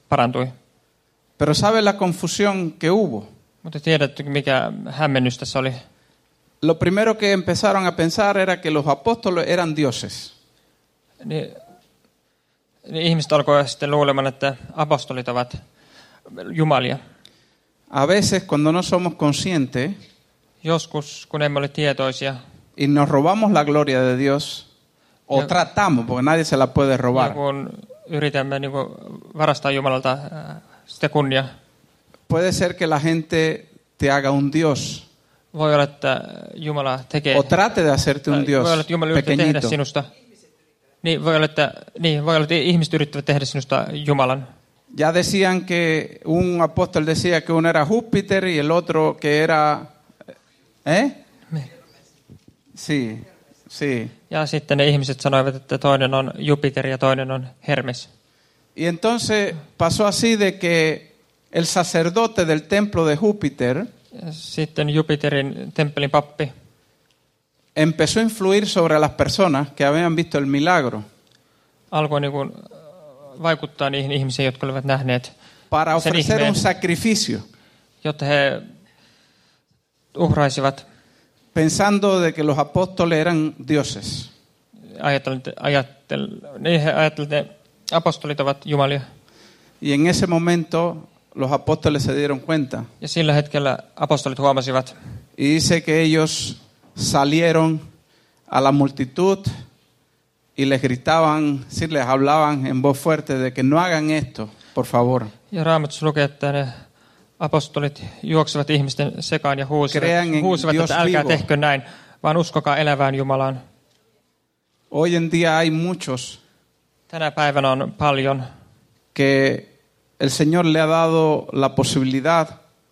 S1: parantui.
S2: Pero ¿sabe la confusión que hubo?
S1: Mutta tiedätkö, mikä hämmennys tässä oli?
S2: Lo primero que empezaron a pensar era que los apóstoles eran dioses.
S1: Niin, niin ihmiset alkoivat sitten luulemaan, että apostolit ovat jumalia.
S2: A veces cuando no somos conscientes
S1: Joskus, kun emme ole tietoisia,
S2: y nos robamos la gloria de Dios, o
S1: Ja-
S2: tratamos, porque nadie se la puede
S1: ja
S2: robar,
S1: kun yritämme niin kuin varastaa Jumalalta ää, sitä kunnia,
S2: puede ser que la gente te haga un Dios,
S1: voi olla, että Jumala tekee,
S2: o trate de hacerte un
S1: tai
S2: Dios
S1: voi olla, että Jumala yrittää tehdä
S2: pequeñito.
S1: sinusta, niin voi olla, että, niin, voi olla, että ihmiset yrittävät tehdä sinusta Jumalan.
S2: Ya decían que un apóstol decía que uno era Júpiter y el otro que era... ¿Eh? Sí, sí.
S1: Ja sitten ne ihmiset sanoivat, että toinen on Jupiter ja toinen on Hermes.
S2: Y entonces pasó así de que el sacerdote del templo de Júpiter
S1: Ja sitten Jupiterin temppelin pappi
S2: empezó a influir sobre las personas que habían visto el milagro
S1: alkoi niin kuin vaikuttaa niihin ihmisiin, jotka olivat nähneet
S2: para
S1: sen
S2: ofrecer
S1: ihmeen,
S2: un sacrificio,
S1: jotta he uhraisivat
S2: pensando de que los apóstoles eran dioses.
S1: Ajattelen, ajattelen, niin he ajattelivat, että ne apostolit ovat jumalia.
S2: Y en ese momento los apóstoles se dieron cuenta.
S1: Ja sillä hetkellä apostolit huomasivat,
S2: Y dice que ellos salieron a la multitud y les gritaban, sí, les hablaban en voz fuerte de que no hagan esto, por favor.
S1: ja Raamatussa lukee, että ne apostolit juoksivat ihmisten sekaan ja huusivat,
S2: Crean en
S1: huusivat
S2: Dios
S1: että älkää
S2: vivo.
S1: tehkö näin, vaan uskokaa elävään Jumalaan.
S2: Hoy en día hay muchos
S1: Tänä päivänä on paljon,
S2: que el Señor le ha dado la posibilidad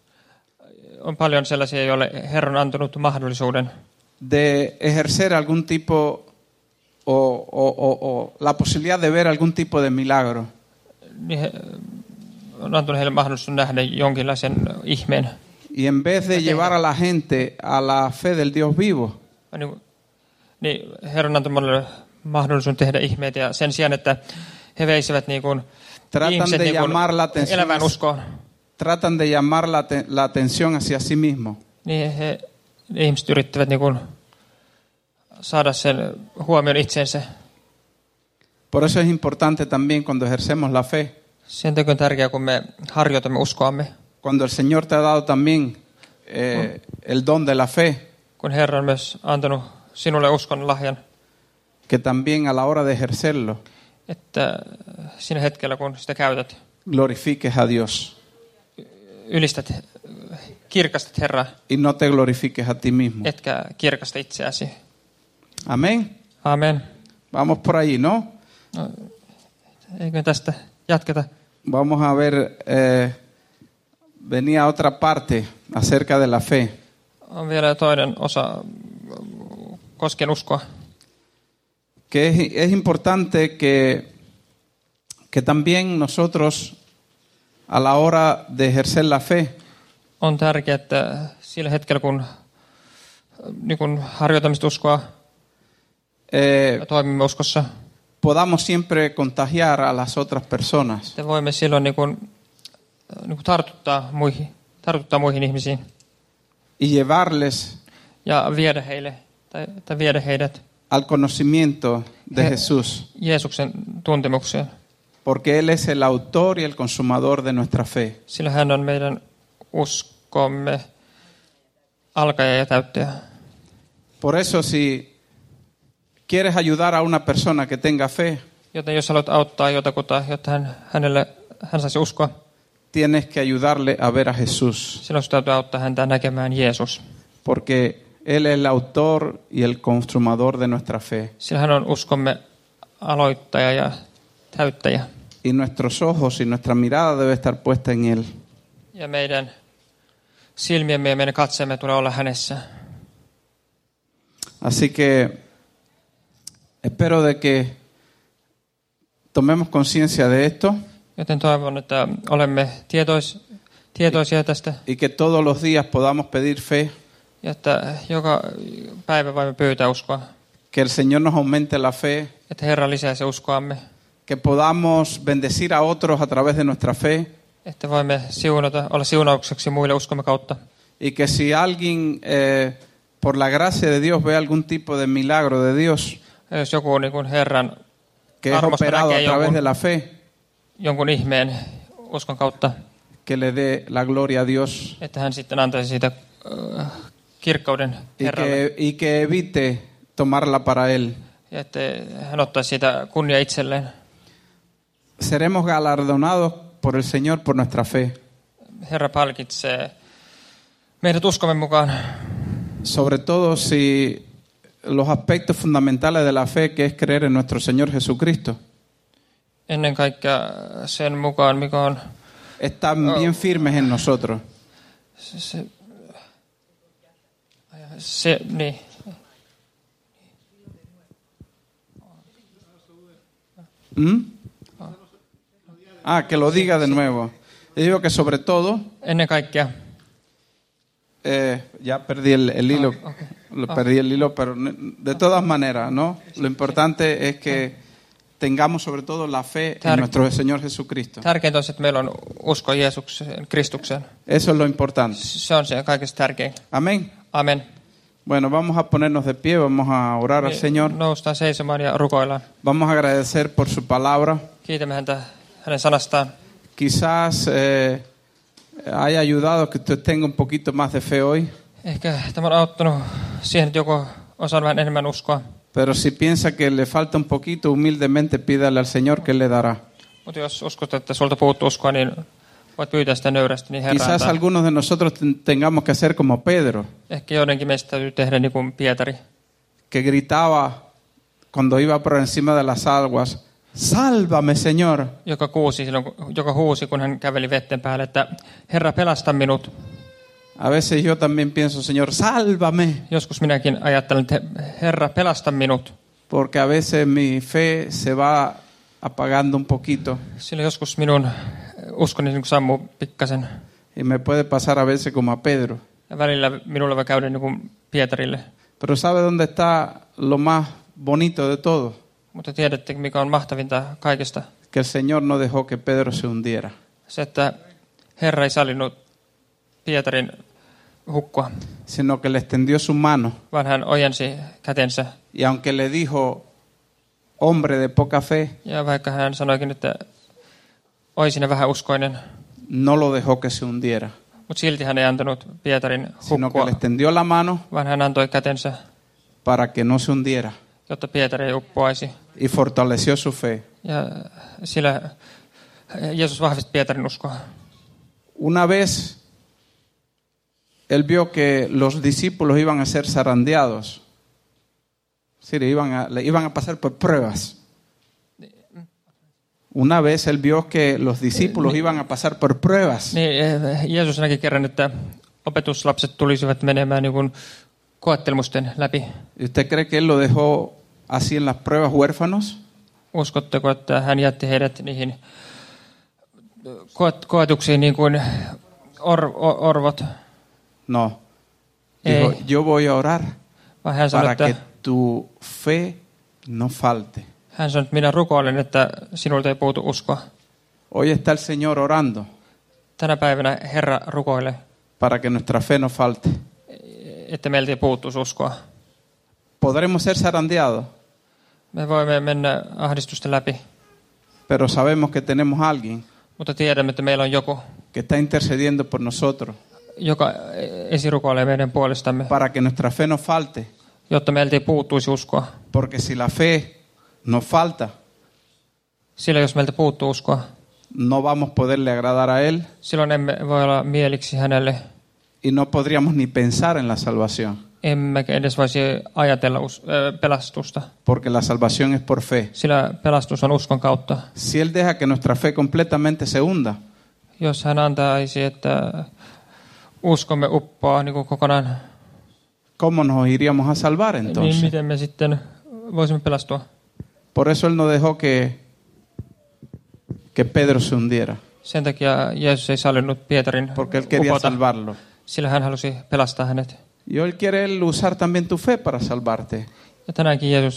S1: on paljon sellaisia, joille Herra on antanut mahdollisuuden
S2: de ejercer algún tipo o, o, o, o la posibilidad de ver algún tipo de milagro.
S1: niin he, on antanut heille mahdollisuuden nähdä jonkinlaisen ihmeen.
S2: Y en vez de llevar a la gente a la fe del Dios vivo,
S1: Niin, niin Herra on antanut monelle mahdollisuuden tehdä ihmeitä ja sen sijaan, että he veisivät niin kuin
S2: tratan
S1: ihmiset
S2: de
S1: niin kuin
S2: llamar la atención,
S1: elävään uskoon,
S2: tratan de llamar la, te- la atención hacia sí mismo.
S1: niin he, ihmiset yrittävät niin kuin saada sen huomion itseensä.
S2: Por eso es importante también cuando ejercemos la fe,
S1: Sen takia on tärkeää, kun me harjoitamme uskoamme,
S2: cuando el Señor te ha dado también eh, el don de la fe,
S1: kun Herra on myös antanut sinulle uskon lahjan,
S2: que también a la hora de ejercerlo
S1: että siinä hetkellä, kun sitä käytät,
S2: glorifiques a Dios
S1: ylistät, kirkastat Herraa,
S2: y no te glorifiques a ti mismo.
S1: etkä kirkasta itseäsi.
S2: Amén.
S1: Amen.
S2: Vamos por ahí, ¿no?
S1: No, eikö tästä jatketa?
S2: Vamos a ver, eh, venía otra parte acerca de la fe.
S1: On vielä toinen osa koskien uskoa.
S2: Que es, es importante que, que también nosotros a la hora de ejercer la fe
S1: On tärkeää, että sillä hetkellä, kun, niin kun harjoitamme sitä uskoa
S2: eh,
S1: ja toimimme uskossa,
S2: podamos siempre contagiar a las otras personas
S1: että voimme silloin niin kun, niin kun tartuttaa, muihin, tartuttaa muihin ihmisiin
S2: y llevarles
S1: ja viedä heille tai, tai viedä heidät
S2: al conocimiento de
S1: Je-
S2: Jesús,
S1: Jeesuksen tuntemukseen.
S2: porque Él es el autor y el consumador de nuestra fe.
S1: Sillä hän on meidän uskomme alkaja ja täyttäjä.
S2: Por eso si quieres ayudar a una persona que tenga fe,
S1: Joten jos haluat auttaa jotakuta, jotta hän, hänelle, hän saisi uskoa,
S2: tienes que ayudarle a ver a Jesús,
S1: silloin sinun täytyy auttaa häntä näkemään Jeesus.
S2: porque Él es el autor y el consumador de nuestra fe.
S1: Sillä hän on uskomme aloittaja ja täyttäjä.
S2: Y nuestros ojos y nuestra mirada debe estar puesta en Él.
S1: Ja meidän silmiemme ja meidän katseemme tulee olla hänessä.
S2: Así que espero de que tomemos conciencia de esto
S1: Joten toivon, että olemme tietois, tietoisia tästä
S2: y que todos los días podamos pedir fe,
S1: ja että joka päivä voimme pyytää uskoa.
S2: que el Señor nos aumente la fe
S1: Että Herra lisää se uskoamme.
S2: que podamos bendecir a otros a través de nuestra fe.
S1: Että voimme siunata, olla siunaukseksi muille uskomme kautta.
S2: Y que si alguien, eh, por la gracia de Dios, ve algún tipo de milagro de Dios,
S1: Ja jos joku niin kuin Herran
S2: que es
S1: armosta
S2: operado a
S1: näkee
S2: través de
S1: jonkun,
S2: la fe,
S1: jonkun ihmeen uskon kautta,
S2: que le dé la gloria a Dios
S1: että hän sitten antaisi siitä äh, kirkkauden
S2: y
S1: Herralle.
S2: que, y que evite tomarla para Él.
S1: Ja että hän ottaisi siitä kunnia itselleen.
S2: Seremos galardonados por el Señor por nuestra fe,
S1: Herra palkitsee meidät uskomme mukaan.
S2: sobre todo si los aspectos fundamentales de la fe, que es creer en nuestro Señor Jesucristo,
S1: Ennen kaikkea sen mukaan, mikä on
S2: están bien firmes en nosotros.
S1: se, se, se niin.
S2: ¿Mm? Ah, que lo diga de nuevo. Yo digo que sobre todo,
S1: Ennen kaikkea.
S2: eh, ya perdí el, el hilo,
S1: Ah, okay.
S2: lo
S1: Ah.
S2: perdí el hilo, pero de todas maneras, ¿no? Lo importante es que tengamos sobre todo la fe
S1: Tär-
S2: en nuestro Señor Jesucristo.
S1: Tärkeintä on se, että meillä on usko Jeesukseen, Kristukseen.
S2: Eso es lo importante.
S1: Se on se kaikista tärkein.
S2: Amén.
S1: Amen.
S2: Bueno, vamos a ponernos de pie, vamos a orar al Señor.
S1: Noustaan seisomaan ja rukoillaan.
S2: Vamos a agradecer por su palabra.
S1: Kiitämme häntä hänen sanastaan.
S2: Quizás eh, haya ayudado que usted tenga un poquito más de fe hoy,
S1: Ehkä tämä on auttanut siihen, että joku osaa vähän enemmän uskoa.
S2: pero si piensa que le falta un poquito, humildemente pídale al Señor que le dará.
S1: Mutta jos uskot, että sulta puuttuu uskoa, niin voit pyytää sitä nöyrästi, niin Herra
S2: Quizás
S1: antaa.
S2: algunos de nosotros ten- tengamos que hacer como Pedro,
S1: Ehkä joidenkin meistä täytyy tehdä niin kuin Pietari,
S2: que gritaba cuando iba por encima de las aguas, ¡sálvame, Señor!
S1: joka, kuusi, silloin, kun- joka huusi, kun hän käveli vetten päälle, että Herra, pelasta minut.
S2: A veces yo también pienso, Señor, ¡sálvame!
S1: Joskus minäkin ajattelen, että Herra, pelasta minut.
S2: Porque a veces mi fe se va apagando un poquito
S1: Sillä joskus minun uskoni niin kuin sammuu pikkasen.
S2: y me puede pasar a veces como a Pedro.
S1: Ja välillä minulle voi käydä niin kuin Pietarille.
S2: Pero ¿sabe dónde está lo más bonito de todo?
S1: Mutta tiedätte, mikä on mahtavinta kaikesta?
S2: Que el Señor no dejó que Pedro se hundiera,
S1: Se, että Herra ei sallinut Pietarin hukkua,
S2: sino que le extendió su mano
S1: vaan hän ojensi kätensä.
S2: y aunque le dijo, hombre de poca fe,
S1: Ja vaikka hän sanoikin, että oisin vähän uskoinen,
S2: no lo dejó que se hundiera,
S1: mutta silti hän ei antanut Pietarin
S2: sino que
S1: hukkua,
S2: le extendió la mano
S1: vaan hän antoi kätensä,
S2: para que no se hundiera
S1: jotta Pietari ei uppoaisi.
S2: y fortaleció su fe.
S1: Ja sillä Jeesus vahvisti Pietarin uskoa.
S2: Una vez él vio que los discípulos iban a ser zarandeados, sí, le iban a, le iban a pasar por pruebas. Una vez él vio que los discípulos iban a pasar por pruebas.
S1: Niin, eh, Jeesus näki kerran, että opetuslapset tulisivat menemään niin kuin koettelmusten läpi.
S2: ¿Y usted cree que él lo dejó así en las pruebas huérfanos?
S1: Uskotteko, että hän jätti heidät niihin koet- koetuksiin niin kuin or, or, orvot?
S2: No. Dijo,
S1: Ei.
S2: yo voy a orar
S1: Vaan hän sanoi,
S2: para que
S1: että,
S2: tu fe no falte.
S1: hän sanoi, että minä rukoilen, että sinulta ei puutu uskoa.
S2: Hoy está el Señor orando
S1: Tänä päivänä Herra rukoilee,
S2: para que nuestra fe no falte.
S1: että meiltä ei puuttuisi uskoa.
S2: Podremos ser zarandeados,
S1: Me voimme mennä ahdistusten läpi,
S2: pero sabemos que tenemos a alguien
S1: mutta tiedämme, että meillä on joku,
S2: que está intercediendo por nosotros
S1: joka esirukoilee meidän puolestamme,
S2: para que nuestra fe no falte.
S1: jotta meiltä ei puuttuisi uskoa.
S2: Porque si la fe nos falta,
S1: Sillä jos meiltä puuttuu uskoa,
S2: no vamos a poderle agradar a Él
S1: silloin emme voi olla mieliksi hänelle,
S2: y no podríamos ni pensar en la salvación.
S1: emmekä edes voisi ajatella us- ö, pelastusta.
S2: Porque la salvación es por fe.
S1: Sillä pelastus on uskon kautta.
S2: Si Él deja que nuestra fe completamente se hunda,
S1: Jos hän antaisi, että uskomme uppoaa niin kuin kokonaan,
S2: ¿cómo nos iríamos a salvar
S1: niin
S2: entonces?
S1: miten me sitten voisimme pelastua?
S2: Por eso Él no dejó que, que Pedro se hundiera,
S1: Sen takia Jeesus ei sallinut Pietarin
S2: porque Él quería
S1: upota,
S2: salvarlo.
S1: sillä hän halusi pelastaa hänet.
S2: Y hoy quiere Él usar también tu fe para salvarte.
S1: Ja tänäänkin Jeesus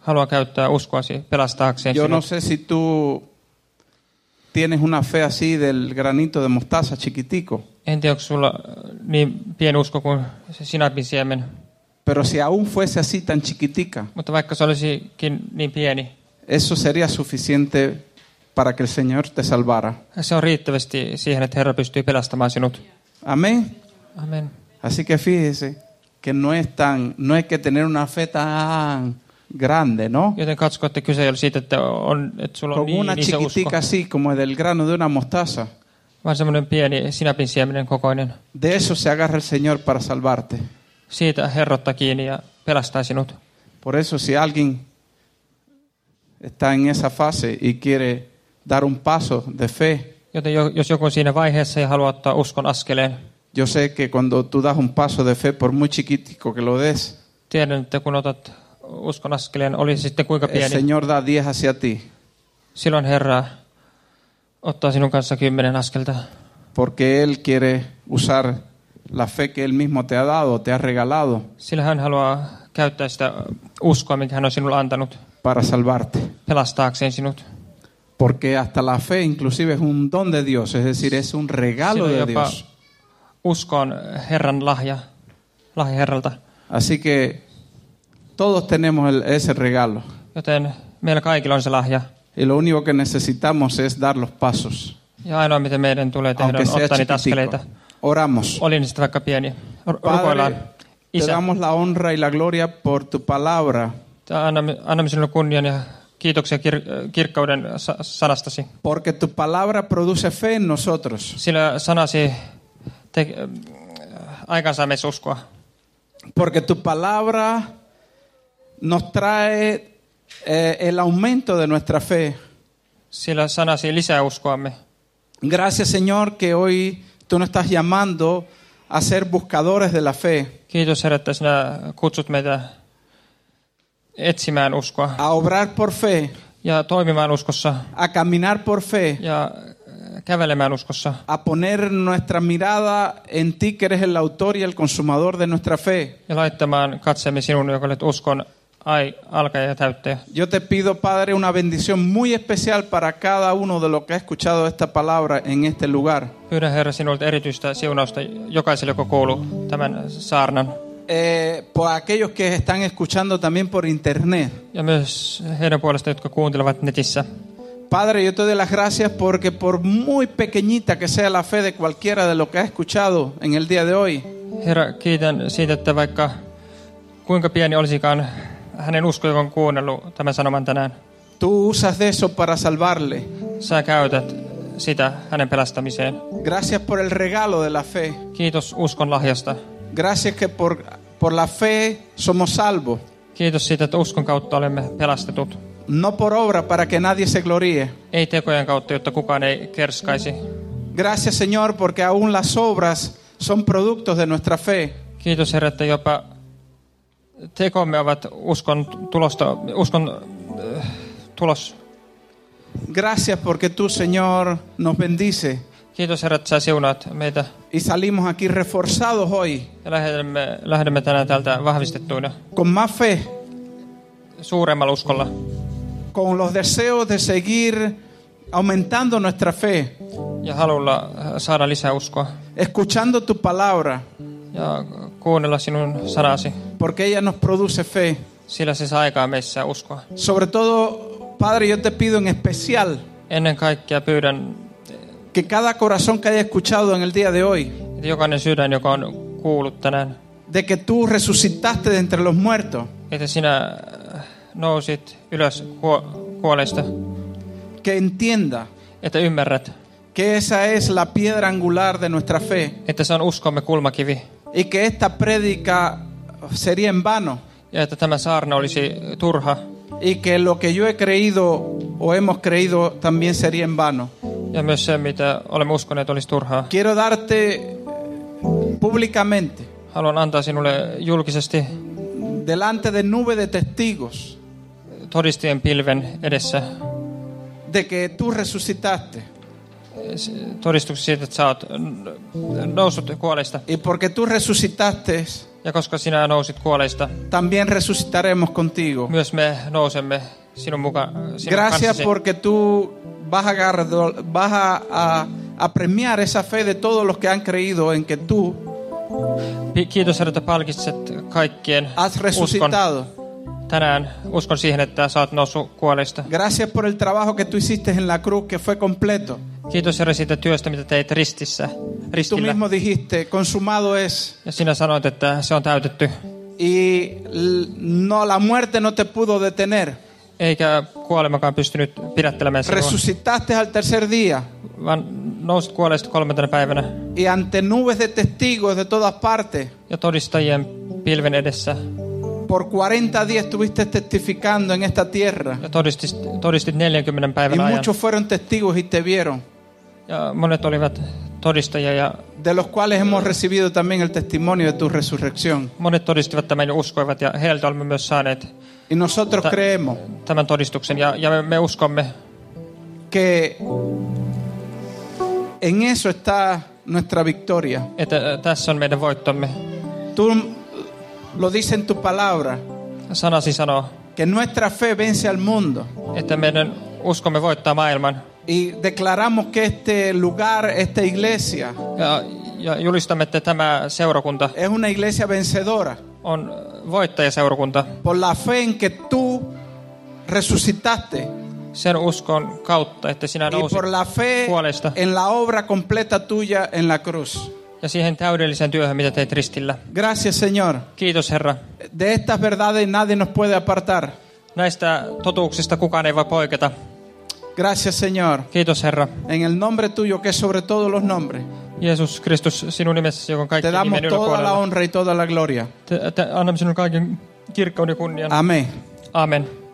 S1: haluaa käyttää uskoasi pelastaakseen
S2: Yo no
S1: sinut.
S2: sé si tú tienes una fe así del granito de mostaza chiquitico,
S1: En tiedä, onko sulla niin pieni usko kuin se sinapin siemen.
S2: pero si aún fuese así tan chiquitica,
S1: Mutta vaikka se olisikin niin pieni,
S2: eso sería suficiente para que el Señor te salvara.
S1: se on riittävästi siihen, että Herra pystyy pelastamaan sinut.
S2: Amén.
S1: Amen.
S2: Así que fíjese que no es tan, no hay que tener una fe tan grande, ¿no?
S1: Joten katso, että kyse ei ole siitä, että, on, että sulla on
S2: Como
S1: niin
S2: una
S1: iso usko,
S2: chiquitica así, como del grano de una mostaza.
S1: vaan semmoinen pieni sinapin siemenen kokoinen.
S2: De eso se agarra el Señor para salvarte.
S1: Siitä Herra ottaa kiinni ja pelastaa sinut.
S2: Por eso si alguien está en esa fase y quiere dar un paso de fe,
S1: Joten jo- jos joku on siinä vaiheessa ja haluaa ottaa uskon askeleen,
S2: yo sé que cuando tú das un paso de fe, por muy chiquitico que lo des,
S1: tiedän, että kun otat uskon askeleen, oli se sitten kuinka
S2: el
S1: pieni,
S2: Señor da diez hacia ti,
S1: silloin Herra ottaa sinun kanssa kymmenen askelta.
S2: porque Él quiere usar la fe que Él mismo te ha dado, te ha regalado,
S1: Sillä hän haluaa käyttää sitä uskoa, minkä hän on sinulle antanut,
S2: para salvarte.
S1: pelastaakseen sinut.
S2: Porque hasta la fe inclusive es un don de Dios, es decir, es un regalo
S1: Sillä
S2: de
S1: jopa
S2: Dios.
S1: usko on Herran lahja, lahja Herralta.
S2: Así que todos tenemos el- ese regalo.
S1: Joten meillä kaikilla on se lahja.
S2: Y lo único que necesitamos es dar los pasos,
S1: Ja ainoa, mitä meidän tulee tehdä,
S2: aunque
S1: on
S2: sea
S1: ottaa niitä askeleita.
S2: chiquitico. Oramos.
S1: Oli ne sitten vaikka pieni. Ru-
S2: Padre,
S1: Rukoillaan.
S2: te
S1: Isä,
S2: damos la honra y la gloria por tu palabra,
S1: annamme, annamme sinulle kunnian ja kiitoksia kir- kirkkauden sa- sanastasi.
S2: porque tu palabra produce fe en nosotros,
S1: Sillä sanasi te- äh, aikaansaa meissä uskoa.
S2: porque tu palabra nos trae eh, el aumento de nuestra fe.
S1: Sillä sanasi lisää uskoamme.
S2: Gracias, Señor, que hoy tú nos estás llamando a ser buscadores de la fe,
S1: Kiitos Herra, että sinä kutsut meitä etsimään uskoa
S2: a obrar por fe,
S1: ja toimimaan uskossa
S2: a caminar por fe,
S1: ja kävelemään uskossa.
S2: a poner nuestra mirada en ti, que eres el autor y el consumador de nuestra fe.
S1: Ja laittamaan katseemme sinun, joka olet uskon ai, alkaja ja täyttäjä.
S2: Yo te pido, Padre, una bendición muy especial para cada uno de los que ha escuchado esta palabra en este lugar.
S1: Pyydän Herra sinulta erityistä siunausta jokaiselle, joka kuuluu tämän saarnan.
S2: Eh, por aquellos que están escuchando también por internet.
S1: Ja myös heidän puolesta, jotka kuuntelevat netissä.
S2: Padre, yo te doy las gracias porque por muy pequeñita que sea la fe de cualquiera de lo que ha escuchado en el día de hoy,
S1: Herra, kiitän siitä, että vaikka kuinka pieni olisikaan hänen usko, joka on kuunnellut tämän sanoman tänään,
S2: tú usas de eso para salvarle.
S1: sä käytät sitä hänen pelastamiseen.
S2: Gracias por el regalo de la fe.
S1: Kiitos uskon lahjasta.
S2: Gracias que por, por la fe somos salvos.
S1: Kiitos siitä, että uskon kautta olemme pelastetut.
S2: No por obra para que nadie se gloríe.
S1: Ei tekojen kautta, jotta kukaan ei kerskaisi.
S2: Gracias, Señor, porque aún las obras son productos de nuestra fe.
S1: Kiitos Herra, että jopa tekomme ovat uskon tulosta, uskon äh, tulos.
S2: Gracias porque tú, Señor, nos bendice
S1: Kiitos Herra, että sä siunaat meitä
S2: y salimos aquí reforzados hoy
S1: ja lähdemme, lähdemme tänään täältä vahvistettuina
S2: con más fe,
S1: suuremmalla uskolla.
S2: con los deseos de seguir aumentando nuestra fe,
S1: Ja halulla saada lisää uskoa
S2: escuchando tu palabra,
S1: ja kuunnella sinun sanasi,
S2: porque ella nos produce fe.
S1: sillä se saa aikaa meissä uskoa.
S2: Sobre todo, Padre, yo te pido en especial
S1: Ennen kaikkea pyydän,
S2: que cada corazón que haya escuchado en el día de hoy,
S1: että jokainen sydän, joka on kuullut tänään,
S2: de que tú resucitaste de entre los muertos,
S1: että sinä nousit ylös kuolleista,
S2: que entienda
S1: että ymmärrät,
S2: que esa es la piedra angular de nuestra fe
S1: että se on uskomme kulmakivi
S2: y que esta prédica sería en vano
S1: ja että tämä saarna olisi turha
S2: y que lo que yo he creído o hemos creído también sería en vano.
S1: ja myös se, mitä olemme uskoneet, olisi turhaa.
S2: Quiero darte públicamente,
S1: Haluan antaa sinulle julkisesti
S2: delante de nube de testigos,
S1: todistajien pilven edessä
S2: de que tú resucitaste.
S1: todistuksia siitä, että sä oot noussut kuolleista.
S2: Y porque tú resucitaste,
S1: Ja koska sinä nousit kuolleista,
S2: también resucitaremos contigo.
S1: myös me nousemme sinun mukaan.
S2: Gracias porque tú vas a, gardo- vas a, a, a premiar esa fe de todos los que han creído en que tú
S1: Kiitos Herra, että palkitset kaikkien
S2: has
S1: uskon.
S2: resucitado.
S1: Tänään uskon siihen, että sä oot noussut kuolleista.
S2: Gracias por el trabajo que tú hiciste en la cruz, que fue completo.
S1: Kiitos Herra siitä työstä, mitä teit ristissä,
S2: Tú
S1: ristillä.
S2: mismo dijiste, consumado es.
S1: Ja sinä sanoit, että se on täytetty.
S2: Y l- no, la muerte no te pudo detener.
S1: Eikä kuolemakaan pystynyt pidättelemään sinua.
S2: Resucitaste al tercer día.
S1: Vaan nousit kuolleista kolmantena päivänä.
S2: Y ante nubes de testigos de todas partes,
S1: Ja todistajien pilven edessä.
S2: por cuarenta días estuviste testificando en esta tierra.
S1: Ja todistit, todistit neljänkymmenen
S2: Y
S1: päivän ajan.
S2: muchos fueron testigos y te vieron,
S1: Ja monet olivat todistajia ja
S2: de los cuales hemos recibido también el testimonio de tu resurrección.
S1: monet todistivat tämän ja uskoivat. Ja heiltä olemme myös saaneet
S2: Y nosotros
S1: Ta-
S2: creemos
S1: tämän todistuksen. Ja, ja me, me uskomme,
S2: que en eso está nuestra victoria.
S1: että äh, tässä on meidän voittomme.
S2: Tú lo dices en tu palabra,
S1: Sanasi sanoo,
S2: que nuestra fe vence al mundo.
S1: että meidän uskomme voittaa maailman.
S2: Y declaramos que este lugar, esta iglesia,
S1: Ja, ja julistamme, että tämä seurakunta
S2: es una iglesia vencedora
S1: on voittajaseurakunta.
S2: por la fe en que tú resucitaste
S1: Sen uskon kautta, että sinä
S2: y
S1: nousit
S2: por la fe
S1: kuolleista.
S2: en la obra completa tuya en la cruz.
S1: Ja siihen täydelliseen työhön, mitä teit ristillä.
S2: Gracias, Señor.
S1: Kiitos Herra.
S2: De estas verdades nadie nos puede apartar.
S1: Näistä totuuksista kukaan ei voi poiketa.
S2: Gracias, Señor.
S1: Kiitos Herra.
S2: En el nombre tuyo, que es sobre todos los nombres,
S1: Jeesus Kristus, sinun nimessäsi, joka on
S2: te
S1: kaikki
S2: damos
S1: nimen
S2: toda la
S1: yläpuolella.
S2: honra y toda la gloria.
S1: Te, te, annamme sinun kaiken kirkkauden ja kunnian.
S2: Amén.
S1: Amen.